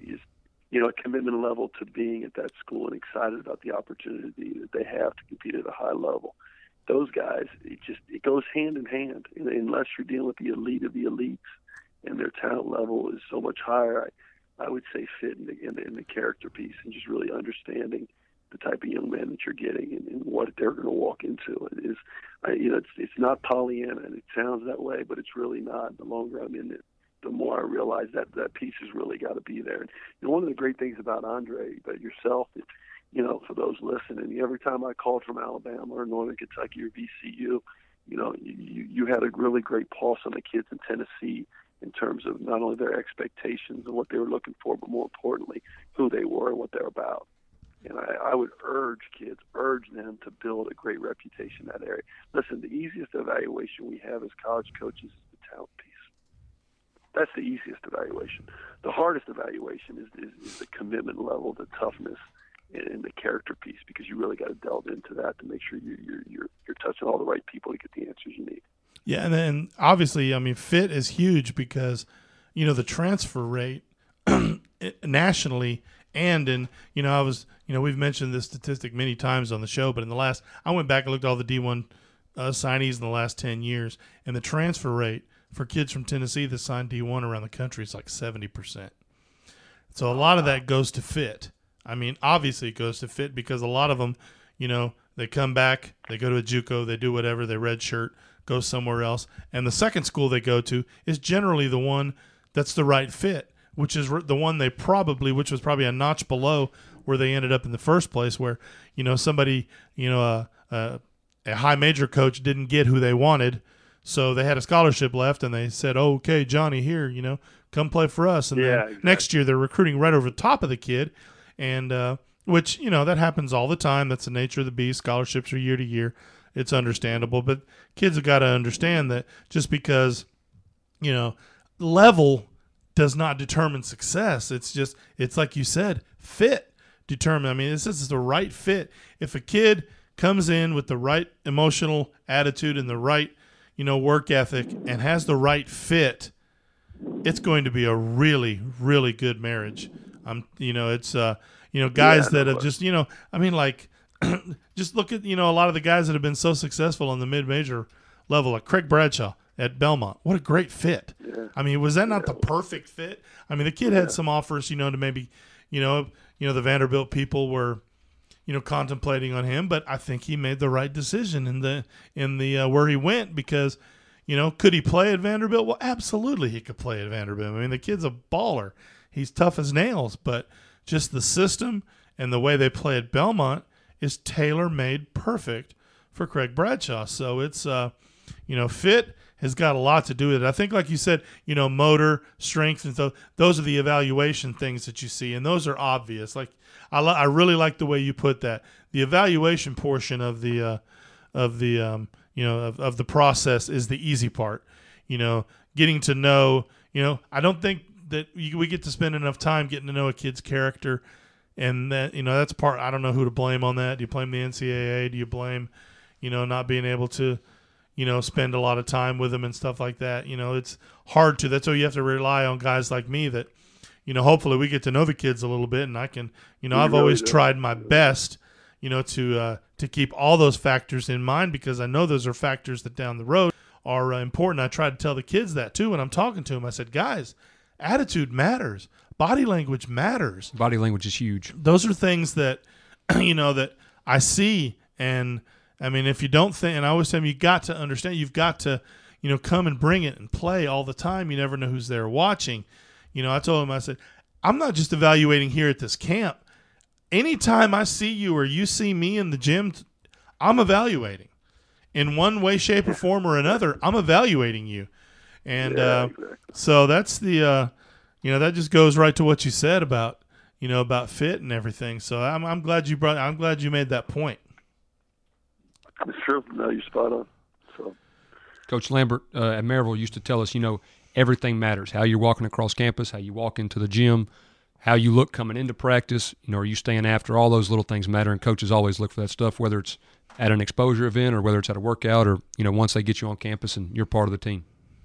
a commitment level to being at that school and excited about the opportunity that they have to compete at a high level. Those guys, it goes hand in hand. Unless you're dealing with the elite of the elites and their talent level is so much higher, I would say fit in the character piece and just really understanding the type of young man that you're getting and what they're going to walk into. It is, it's not Pollyanna, and it sounds that way, but it's really not. The longer I'm in it, the more I realize that piece has really got to be there. And one of the great things about Andre, but yourself, for those listening, every time I called from Alabama or Northern Kentucky or VCU, you had a really great pulse on the kids in Tennessee in terms of not only their expectations and what they were looking for, but more importantly, who they were and what they're about. And I would urge them to build a great reputation in that area. Listen, the easiest evaluation we have as college coaches is the talent piece. That's the easiest evaluation. The hardest evaluation is the commitment level, the toughness, and the character piece, because you really got to delve into that to make sure you're touching all the right people to get the answers you need. Yeah, and then obviously, fit is huge because, the transfer rate nationally. And we've mentioned this statistic many times on the show, but I went back and looked at all the D1 signees in the last 10 years, and the transfer rate for kids from Tennessee that signed D1 around the country is like 70%. So a lot of that goes to fit. I mean, obviously it goes to fit because a lot of them, they come back, they go to a JUCO, they do whatever, they redshirt, go somewhere else, and the second school they go to is generally the one that's the right fit, which is the one which was probably a notch below where they ended up in the first place, where, somebody, a high major coach didn't get who they wanted, so they had a scholarship left, and they said, oh, okay, Johnny, here, come play for us. And then exactly. Next year they're recruiting right over the top of the kid, and which, that happens all the time. That's the nature of the beast. Scholarships are year to year. It's understandable, but kids have got to understand that just because, level does not determine success. It's like you said, fit determine. I mean, this is the right fit. If a kid comes in with the right emotional attitude and the right, work ethic and has the right fit, it's going to be a really, really good marriage. It's guys that have just, just look at, a lot of the guys that have been so successful on the mid-major level, like Craig Bradshaw at Belmont. What a great fit. Yeah. I mean, was that not the perfect fit? I mean, the kid had some offers, to maybe, the Vanderbilt people were, contemplating on him, but I think he made the right decision in the where he went because, could he play at Vanderbilt? Well, absolutely he could play at Vanderbilt. I mean, the kid's a baller. He's tough as nails, but just the system and the way they play at Belmont is tailor-made perfect for Craig Bradshaw. So it's, fit has got a lot to do with it. I think, like you said, motor, strength, and so those are the evaluation things that you see, and those are obvious. Like I really like the way you put that. The evaluation portion of the process is the easy part. Getting to know. I don't think that we get to spend enough time getting to know a kid's character, and that that's part. I don't know who to blame on that. Do you blame the NCAA? Do you blame not being able to spend a lot of time with them and stuff like that? It's hard to. That's why you have to rely on guys like me that hopefully we get to know the kids a little bit, and I can I've always tried my best to keep all those factors in mind, because I know those are factors that down the road are important. I try to tell the kids that too when I'm talking to them. I said, guys, attitude matters. Body language matters. Body language is huge. Those are things that, that I see. And I mean, if you don't think, and I always tell them, you got to understand, you've got to, come and bring it and play all the time. You never know who's there watching. I told them, I said, I'm not just evaluating here at this camp. Anytime I see you or you see me in the gym, I'm evaluating. In one way, shape, or form or another, I'm evaluating you. And exactly. So that's the, that just goes right to what you said about, about fit and everything. So I'm glad you made that point. Sure. No, you're spot on. So, Coach Lambert at Maryville used to tell us, everything matters. How you're walking across campus, how you walk into the gym, how you look coming into practice. Are you staying after? All those little things matter, and coaches always look for that stuff, whether it's at an exposure event or whether it's at a workout or, once they get you on campus and you're part of the team.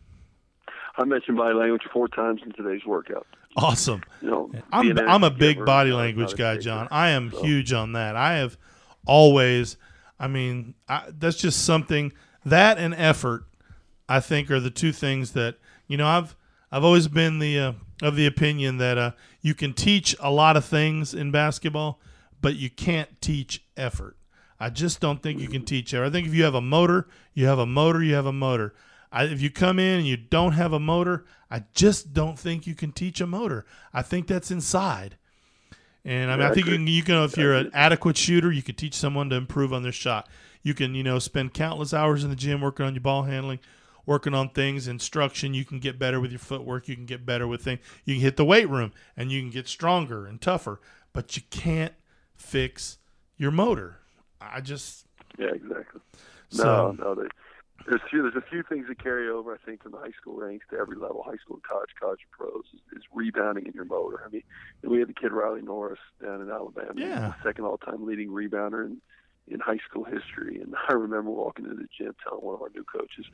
I mentioned body language 4 times in today's workout. Awesome. I'm a big body language guy, John. I am huge on that. I have always, that's just something, that and effort, I think, are the two things that, I've always been of the opinion that you can teach a lot of things in basketball, but you can't teach effort. I just don't think you can teach effort. I think if you have a motor, you have a motor, you have a motor. If you come in and you don't have a motor, I just don't think you can teach a motor. I think that's inside. And I think you can, if you're an adequate shooter, you could teach someone to improve on their shot. You can, spend countless hours in the gym working on your ball handling, working on things, instruction. You can get better with your footwork. You can get better with things. You can hit the weight room and you can get stronger and tougher, but you can't fix your motor. Yeah, exactly. So, No. There's a few things that carry over, I think, from the high school ranks to every level, high school, college pros, is rebounding in your motor. I mean, we had the kid Riley Norris down in Alabama. Yeah. The second all-time leading rebounder in high school history. And I remember walking into the gym telling one of our new coaches,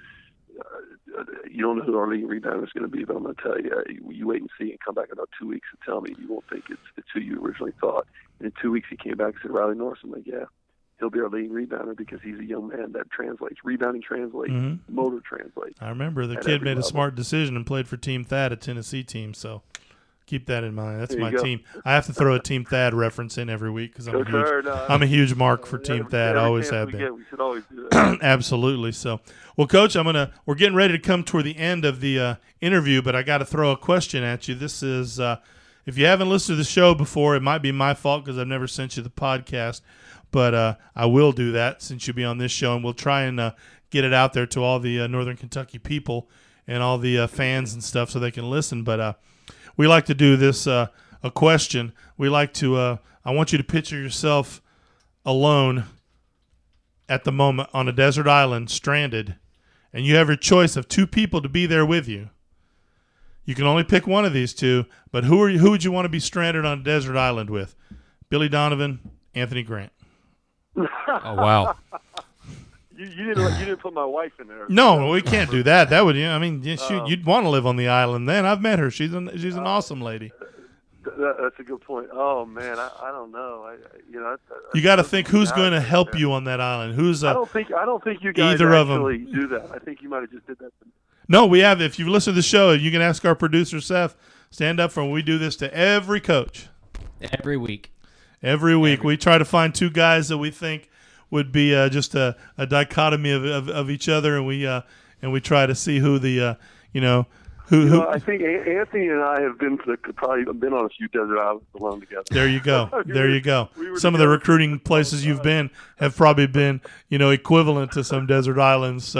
you don't know who our leading rebounder is going to be, but I'm going to tell you, you wait and see and come back in about 2 weeks and tell me. You won't think it's who you originally thought. And in 2 weeks he came back and said, Riley Norris. I'm like, yeah. He'll be our leading rebounder because he's a young man that translates. Rebounding translates. Mm-hmm. Motor translates. I remember the kid made a smart decision and played for Team Thad, a Tennessee team. So keep that in mind. That's my team. I have to throw a Team Thad reference in every week because I'm a huge mark for Team Thad. I always have been. We should always do that. Absolutely. So, well, Coach, we're getting ready to come toward the end of the interview, but I got to throw a question at you. This is, if you haven't listened to the show before, it might be my fault because I've never sent you the podcast. But I will do that since you'll be on this show, and we'll try and get it out there to all the Northern Kentucky people and all the fans and stuff so they can listen. But we like to do this, a question. We like to I want you to picture yourself alone at the moment on a desert island, stranded, and you have your choice of 2 people to be there with you. You can only pick one of these 2, but who would you want to be stranded on a desert island with? Billy Donovan, Anthony Grant. Oh, wow. You didn't put my wife in there. No, we can't do that. That would, shoot, you'd want to live on the island then. I've met her. She's an awesome lady. That's a good point. Oh man, I don't know. You got to think who's going to help you on that island. Who's? I don't think you guys either actually of them do that. I think you might have just did that. No, we have. If you've listened to the show, you can ask our producer Seth. Stand up for him. We do this to every coach. Every week. Every week. We try to find 2 guys that we think would be just a dichotomy of each other, and we try to see who the who. I think Anthony and I have probably been on a few desert islands alone together. There you go. There you go. Some of the recruiting places you've been have probably been equivalent to some desert islands. So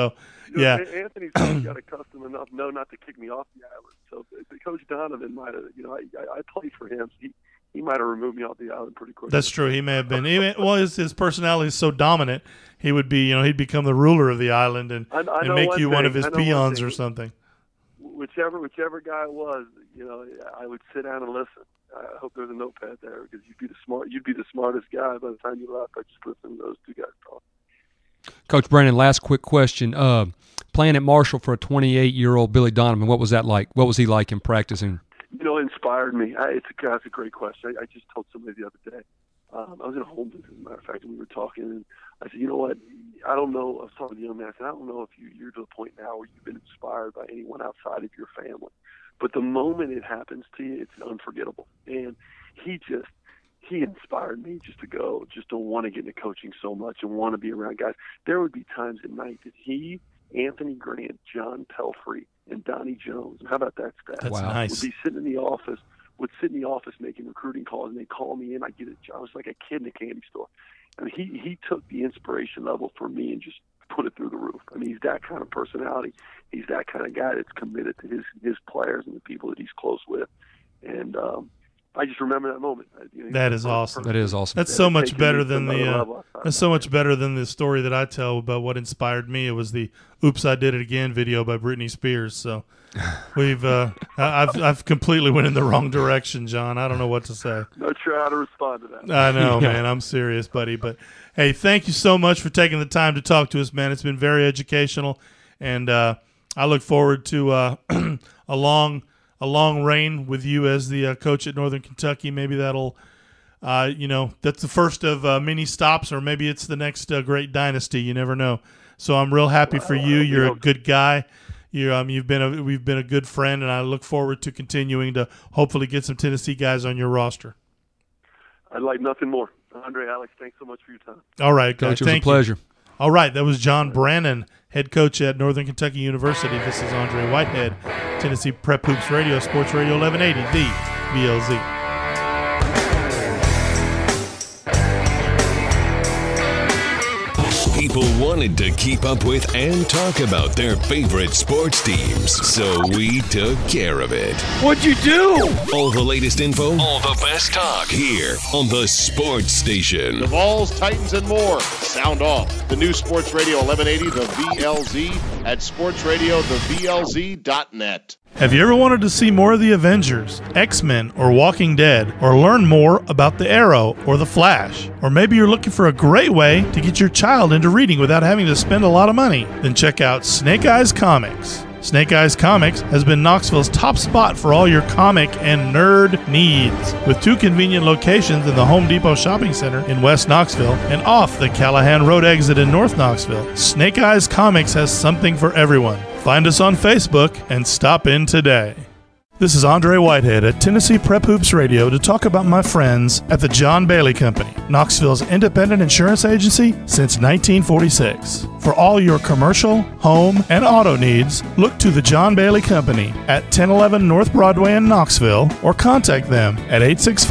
Yeah. Anthony's got accustomed enough not to kick me off the island. So Coach Donovan might have, I played for him. He might have removed me off the island pretty quickly. That's true. He may have been. His personality is so dominant. He would be, he'd become the ruler of the island and make you one of his peons or something. Whichever guy it was, I would sit down and listen. I hope there's a notepad there because you'd be the smartest guy by the time you left. I just listened to those two guys talk. Coach Brandon, last quick question. Playing at Marshall for a 28-year-old Billy Donovan, what was that like? What was he like in practicing? It inspired me. That's a great question. I just told somebody the other day. I was in a home visit, as a matter of fact, and we were talking, and I said, you know what? I don't know. I was talking to the young man. I said, I don't know if you're to the point now where you've been inspired by anyone outside of your family. But the moment it happens to you, it's unforgettable. And he inspired me just to want to get into coaching so much and want to be around guys. There would be times at night that he, Anthony Grant, John Pelfrey, and Donnie Jones, how about that staff? That's nice. Would be sitting in the office making recruiting calls, and they'd call me in. I was like a kid in a candy store. I mean, he took the inspiration level for me and just put it through the roof. I mean, he's that kind of personality. He's that kind of guy that's committed to his players and the people that he's close with. And I just remember that moment. That is awesome. That is awesome. That's so much better than the story that I tell about what inspired me. It was the "Oops, I Did It Again" video by Britney Spears. So we've I've completely went in the wrong direction, John. I don't know what to say. Not sure how to respond to that. I know, man. I'm serious, buddy. But hey, thank you so much for taking the time to talk to us, man. It's been very educational, and I look forward to a long reign with you as the coach at Northern Kentucky. Maybe that'll, that's the first of many stops, or maybe it's the next great dynasty. You never know. So I'm real happy for you. You're a good guy. We've been a good friend, and I look forward to continuing to hopefully get some Tennessee guys on your roster. I'd like nothing more. Andre, Alex, thanks so much for your time. All right, Coach, it was a pleasure. All right, that was John Brannon, head coach at Northern Kentucky University. This is Andre Whitehead, Tennessee Prep Hoops Radio, Sports Radio 1180, the VLZ. People wanted to keep up with and talk about their favorite sports teams, so we took care of it. What'd you do? All the latest info, all the best talk, here on the Sports Station. The Vols, Titans, and more. Sound off. The new Sports Radio 1180, the VLZ, at sportsradiothevlz.net. Have you ever wanted to see more of the Avengers, X-Men, or Walking Dead, or learn more about the Arrow or the Flash? Or maybe you're looking for a great way to get your child into reading without having to spend a lot of money? Then check out Snake Eyes Comics. Snake Eyes Comics has been Knoxville's top spot for all your comic and nerd needs, with 2 convenient locations in the Home Depot Shopping Center in West Knoxville and off the Callahan Road exit in North Knoxville. Snake Eyes Comics has something for everyone. Find us on Facebook and stop in today. This is Andre Whitehead at Tennessee Prep Hoops Radio to talk about my friends at the John Bailey Company, Knoxville's independent insurance agency since 1946. For all your commercial, home, and auto needs, look to the John Bailey Company at 1011 North Broadway in Knoxville, or contact them at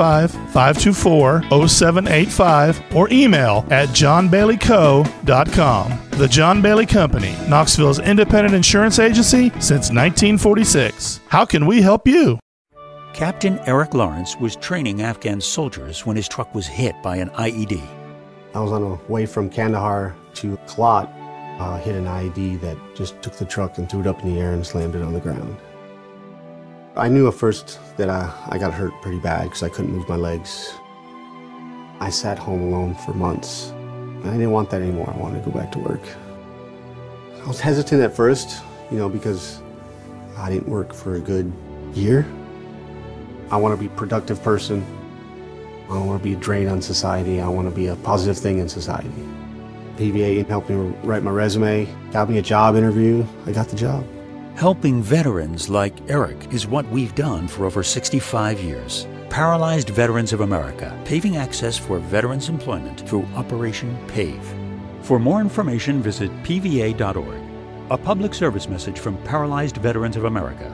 865-524-0785 or email at johnbaileyco.com. The John Bailey Company, Knoxville's independent insurance agency since 1946. How can we help you? Captain Eric Lawrence was training Afghan soldiers when his truck was hit by an IED. I was on the way from Kandahar to Kalat, hit an IED that just took the truck and threw it up in the air and slammed it on the ground. I knew at first that I got hurt pretty bad because I couldn't move my legs. I sat home alone for months. I didn't want that anymore. I wanted to go back to work. I was hesitant at first, because I didn't work for a good year. I want to be a productive person. I don't want to be a drain on society. I want to be a positive thing in society. PVA helped me write my resume, got me a job interview. I got the job. Helping veterans like Eric is what we've done for over 65 years. Paralyzed Veterans of America, paving access for veterans' employment through Operation PAVE. For more information, visit pva.org. A public service message from Paralyzed Veterans of America.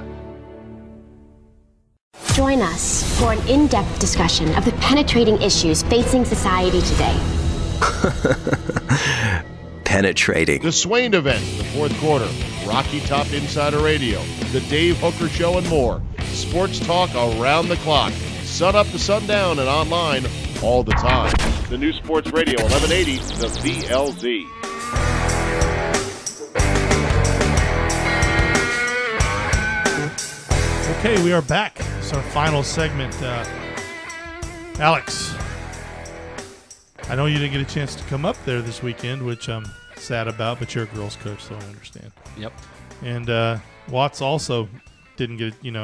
Join us for an in-depth discussion of the penetrating issues facing society today. penetrating. The Swain event, the fourth quarter, Rocky Top Insider Radio, the Dave Hooker Show, and more. Sports talk around the clock, sun up to sundown and online all the time. The new Sports Radio 1180, the VLZ. Okay, we are back. It's our final segment. Alex, I know you didn't get a chance to come up there this weekend, which I'm sad about, but you're a girls coach, so I understand. Yep. And Watts also didn't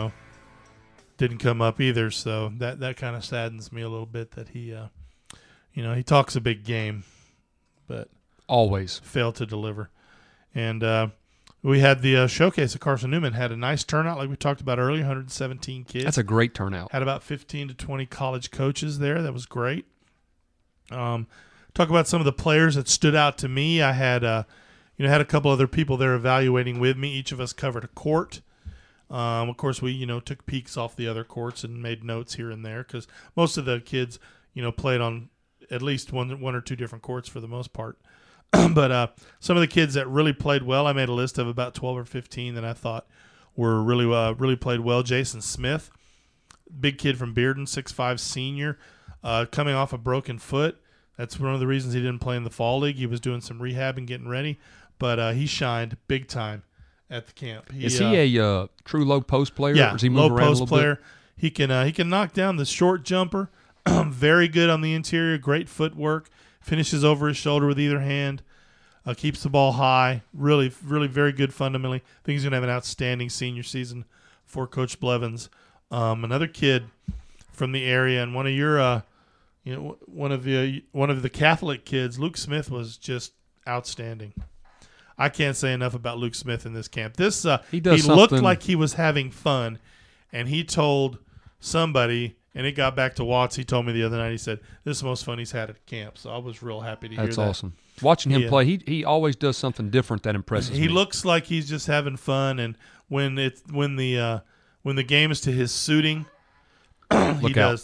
come up either, so that kind of saddens me a little bit that he talks a big game, but always failed to deliver. And we had the showcase at Carson Newman, had a nice turnout like we talked about earlier, 117 kids. That's a great turnout. Had about 15 to 20 college coaches there. That was great. Talk about some of the players that stood out to me. I had had a couple other people there evaluating with me. Each of us covered a court. Of course, we took peeks off the other courts and made notes here and there because most of the kids played on at least one or two different courts for the most part. But some of the kids that really played well, I made a list of about 12 or 15 that I thought were really played well. Jason Smith, big kid from Bearden, 6'5", senior, coming off a broken foot. That's one of the reasons he didn't play in the fall league. He was doing some rehab and getting ready, but he shined big time at the camp. Is he a true low post player? Yeah, or does he low move around post a little player. Bit? He can knock down the short jumper. Very good on the interior. Great footwork. Finishes over his shoulder with either hand. Keeps the ball high. Really very good fundamentally. I think he's going to have an outstanding senior season for Coach Blevins. Another kid from the area, and one of your, one of the Catholic kids, Luke Smith, was just outstanding. I can't say enough about Luke Smith in this camp. He looked like he was having fun, and he told somebody, and it got back to Watts. He told me the other night, he said, this is the most fun he's had at camp. So I was real happy to hear that. That's awesome. Watching him play, he always does something different that impresses me. He looks like he's just having fun, and when the game is to his suiting, he does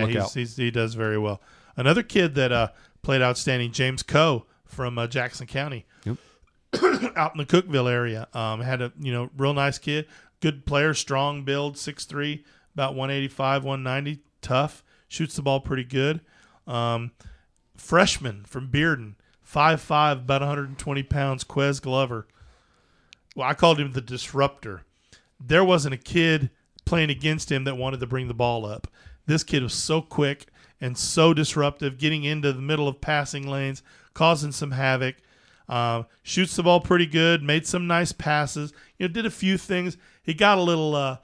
very well. Another kid that played outstanding, James Coe from Jackson County. Yep. Out in the Cookeville area. Had a real nice kid, good player, strong build, 6'3", about 185, 190, tough, shoots the ball pretty good. Freshman from Bearden, 5'5", about 120 pounds, Quez Glover. Well, I called him the disruptor. There wasn't a kid playing against him that wanted to bring the ball up. This kid was so quick and so disruptive, getting into the middle of passing lanes, causing some havoc. Shoots the ball pretty good, made some nice passes. Did a few things. He got a little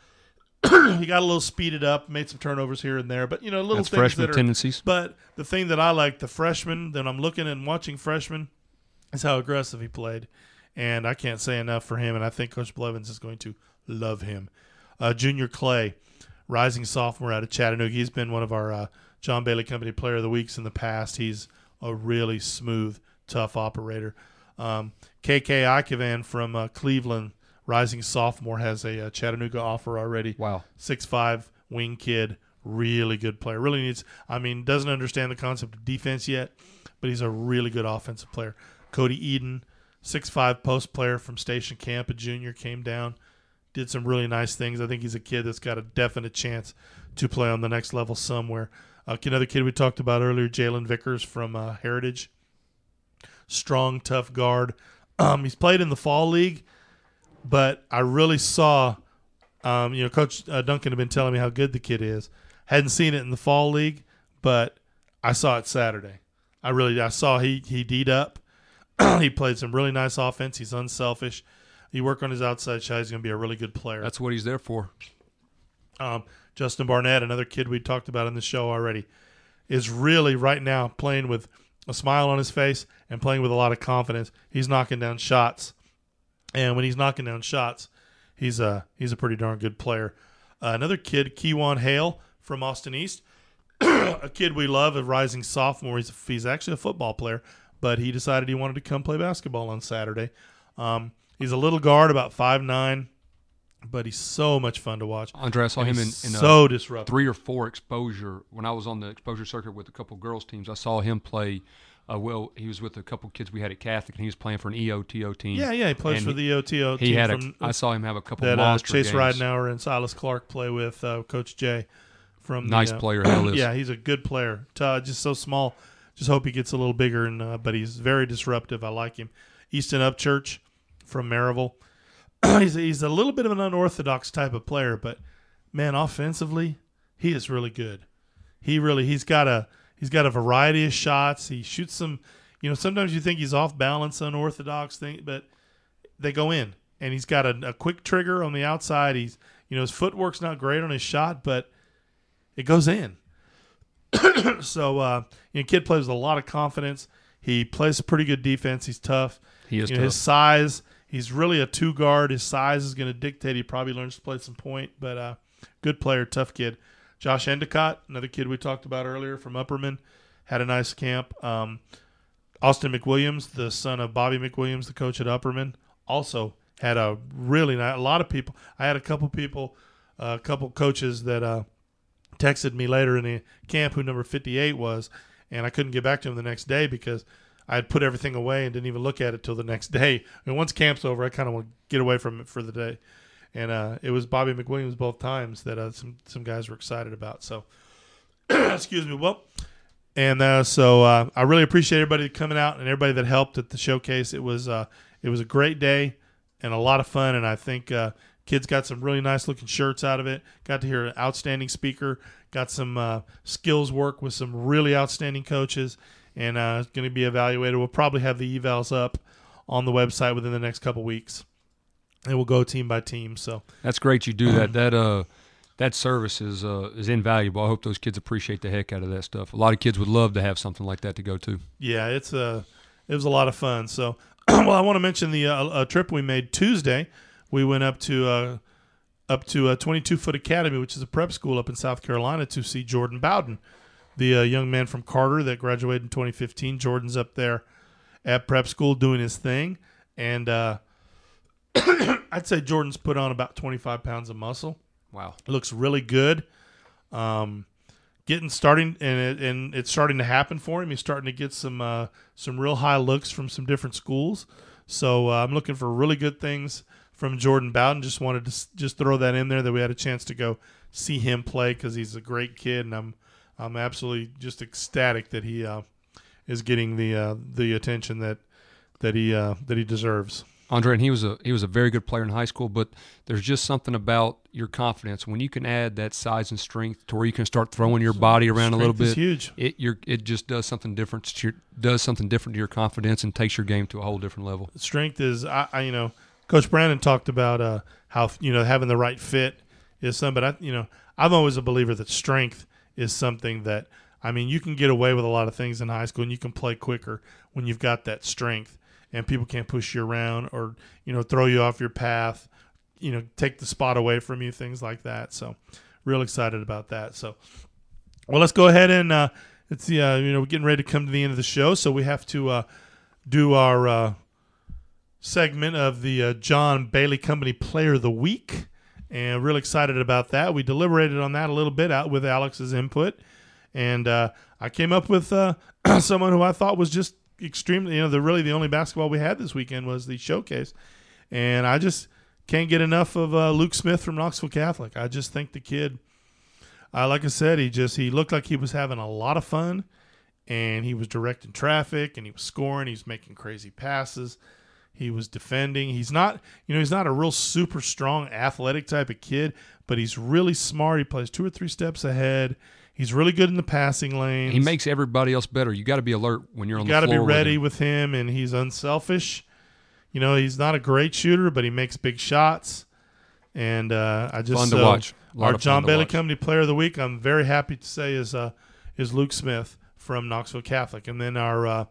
speeded up, made some turnovers here and there, but little That's things freshman that are tendencies. But the thing that I like, the freshman that I'm looking and watching freshman, is how aggressive he played, and I can't say enough for him. And I think Coach Blevins is going to love him. Junior Clay, rising sophomore out of Chattanooga. He's been one of our John Bailey Company Player of the Weeks in the past. He's a really smooth, tough operator. KK Ikevan from Cleveland, rising sophomore, has a Chattanooga offer already. Wow. 6'5", wing kid, really good player. Really doesn't understand the concept of defense yet, but he's a really good offensive player. Cody Eden, 6'5", post player from Station Camp, a junior, came down, did some really nice things. I think he's a kid that's got a definite chance to play on the next level somewhere. Another kid we talked about earlier, Jalen Vickers from Heritage. Strong, tough guard. He's played in the fall league, but I really saw, Coach Duncan had been telling me how good the kid is. Hadn't seen it in the fall league, but I saw it Saturday. I saw he D'd up. He played some really nice offense. He's unselfish. He worked on his outside shot. He's going to be a really good player. That's what he's there for. Justin Barnett, another kid we talked about in the show already, is really right now playing with a smile on his face and playing with a lot of confidence. He's knocking down shots, and when he's knocking down shots, he's a pretty darn good player. Another kid, Kewan Hale from Austin East, a kid we love, a rising sophomore. He's actually a football player, but he decided he wanted to come play basketball on Saturday. He's a little guard, about 5'9", but he's so much fun to watch. Andre, I saw him in so disruptive. 3 or 4 exposure. When I was on the exposure circuit with a couple girls teams, I saw him play He was with a couple kids we had at Catholic, and he was playing for an EOTO team. Yeah, he plays and for the EOTO team. I saw him have a couple that monster Chase games. Ridenauer and Silas Clark play with Coach Jay. From nice player, Hell is. Yeah, he's a good player. Just so small. Just hope he gets a little bigger, but he's very disruptive. I like him. Easton Upchurch from Maryville. He's a little bit of an unorthodox type of player, but man, offensively, he is really good. He's got a variety of shots. He shoots some. Sometimes you think he's off balance, unorthodox thing, but they go in. And he's got a quick trigger on the outside. His footwork's not great on his shot, but it goes in. So, kid plays with a lot of confidence. He plays a pretty good defense. He's tough. He is tough. His size, he's really a two guard. His size is going to dictate. He probably learns to play some point, but good player, tough kid. Josh Endicott, another kid we talked about earlier from Upperman, had a nice camp. Austin McWilliams, the son of Bobby McWilliams, the coach at Upperman, also had a really nice. A lot of people. I had a couple coaches that texted me later in the camp who number 58 was, and I couldn't get back to him the next day because I had put everything away and didn't even look at it till the next day. And once camp's over, I kind of want to get away from it for the day. And it was Bobby McWilliams both times that some guys were excited about. So, excuse me. Well, and so I really appreciate everybody coming out and everybody that helped at the showcase. It was a great day and a lot of fun, and I think kids got some really nice looking shirts out of it. Got to hear an outstanding speaker. Got some skills work with some really outstanding coaches, and it's going to be evaluated. We'll probably have the evals up on the website within the next couple weeks, and we'll go team by team. So that's great. You do that. That service is invaluable. I hope those kids appreciate the heck out of that stuff. A lot of kids would love to have something like that to go to. Yeah, it was a lot of fun. So, well, I want to mention the a trip we made Tuesday. We went up to a 22-foot academy, which is a prep school up in South Carolina, to see Jordan Bowden, the young man from Carter that graduated in 2015. Jordan's up there at prep school doing his thing, and I'd say Jordan's put on about 25 pounds of muscle. Wow, looks really good. And it's starting to happen for him. He's starting to get some real high looks from some different schools. So I'm looking for really good things from Jordan Bowden. Just wanted to just throw that in there that we had a chance to go see him play because he's a great kid, and I'm absolutely just ecstatic that he is getting the attention that he deserves. Andre, and he was a very good player in high school, but there's just something about your confidence when you can add that size and strength to where you can start throwing your body around a little bit. Huge. It just does something different. To your confidence and takes your game to a whole different level. Strength is, Coach Brandon talked about how having the right fit is something, but I'm always a believer that strength is something that you can get away with a lot of things in high school and you can play quicker when you've got that strength. And people can't push you around or, throw you off your path, take the spot away from you, things like that. So real excited about that. So, well, let's go ahead and it's we're getting ready to come to the end of the show. So we have to do our segment of the John Bailey Company Player of the Week. And real excited about that. We deliberated on that a little bit out with Alex's input. And I came up with someone who I thought was just extremely, the only basketball we had this weekend was the showcase, and I just can't get enough of Luke Smith from Knoxville Catholic. I just think the kid, like I said, he looked like he was having a lot of fun, and he was directing traffic, and he was scoring. He was making crazy passes. He was defending. He's not a real super strong athletic type of kid, but he's really smart. He plays 2 or 3 steps ahead. He's really good in the passing lanes. He makes everybody else better. You got to be alert when you're on the floor. You got to be ready with him, and he's unselfish. He's not a great shooter, but he makes big shots. And fun to watch. Our John Bailey Company Player of the Week, I'm very happy to say, is Luke Smith from Knoxville Catholic, and then our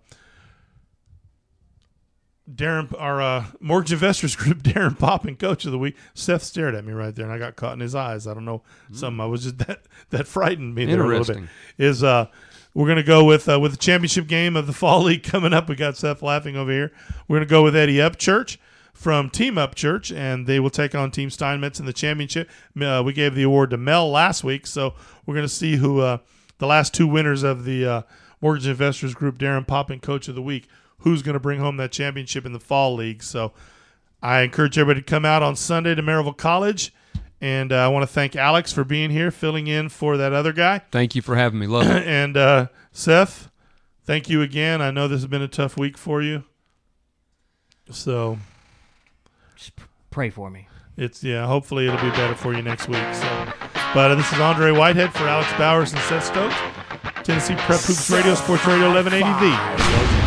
Mortgage Investors Group, Darren Poppin, Coach of the Week. Seth stared at me right there, and I got caught in his eyes. I don't know, something. I was just that frightened me there a little bit. We're going to go with the championship game of the Fall League coming up. We got Seth laughing over here. We're going to go with Eddie Upchurch from Team Upchurch, and they will take on Team Steinmetz in the championship. We gave the award to Mel last week, so we're going to see who the last 2 winners of the Mortgage Investors Group Darren Poppin Coach of the Week. Who's going to bring home that championship in the fall league? So I encourage everybody to come out on Sunday to Maryville College. And I want to thank Alex for being here, filling in for that other guy. Thank you for having me. Love it. And Seth, thank you again. I know this has been a tough week for you. So just pray for me. Hopefully it'll be better for you next week. So, but this is Andre Whitehead for Alex Bowers and Seth Stokes. Tennessee Prep Hoops Radio, Sports Radio 1180 The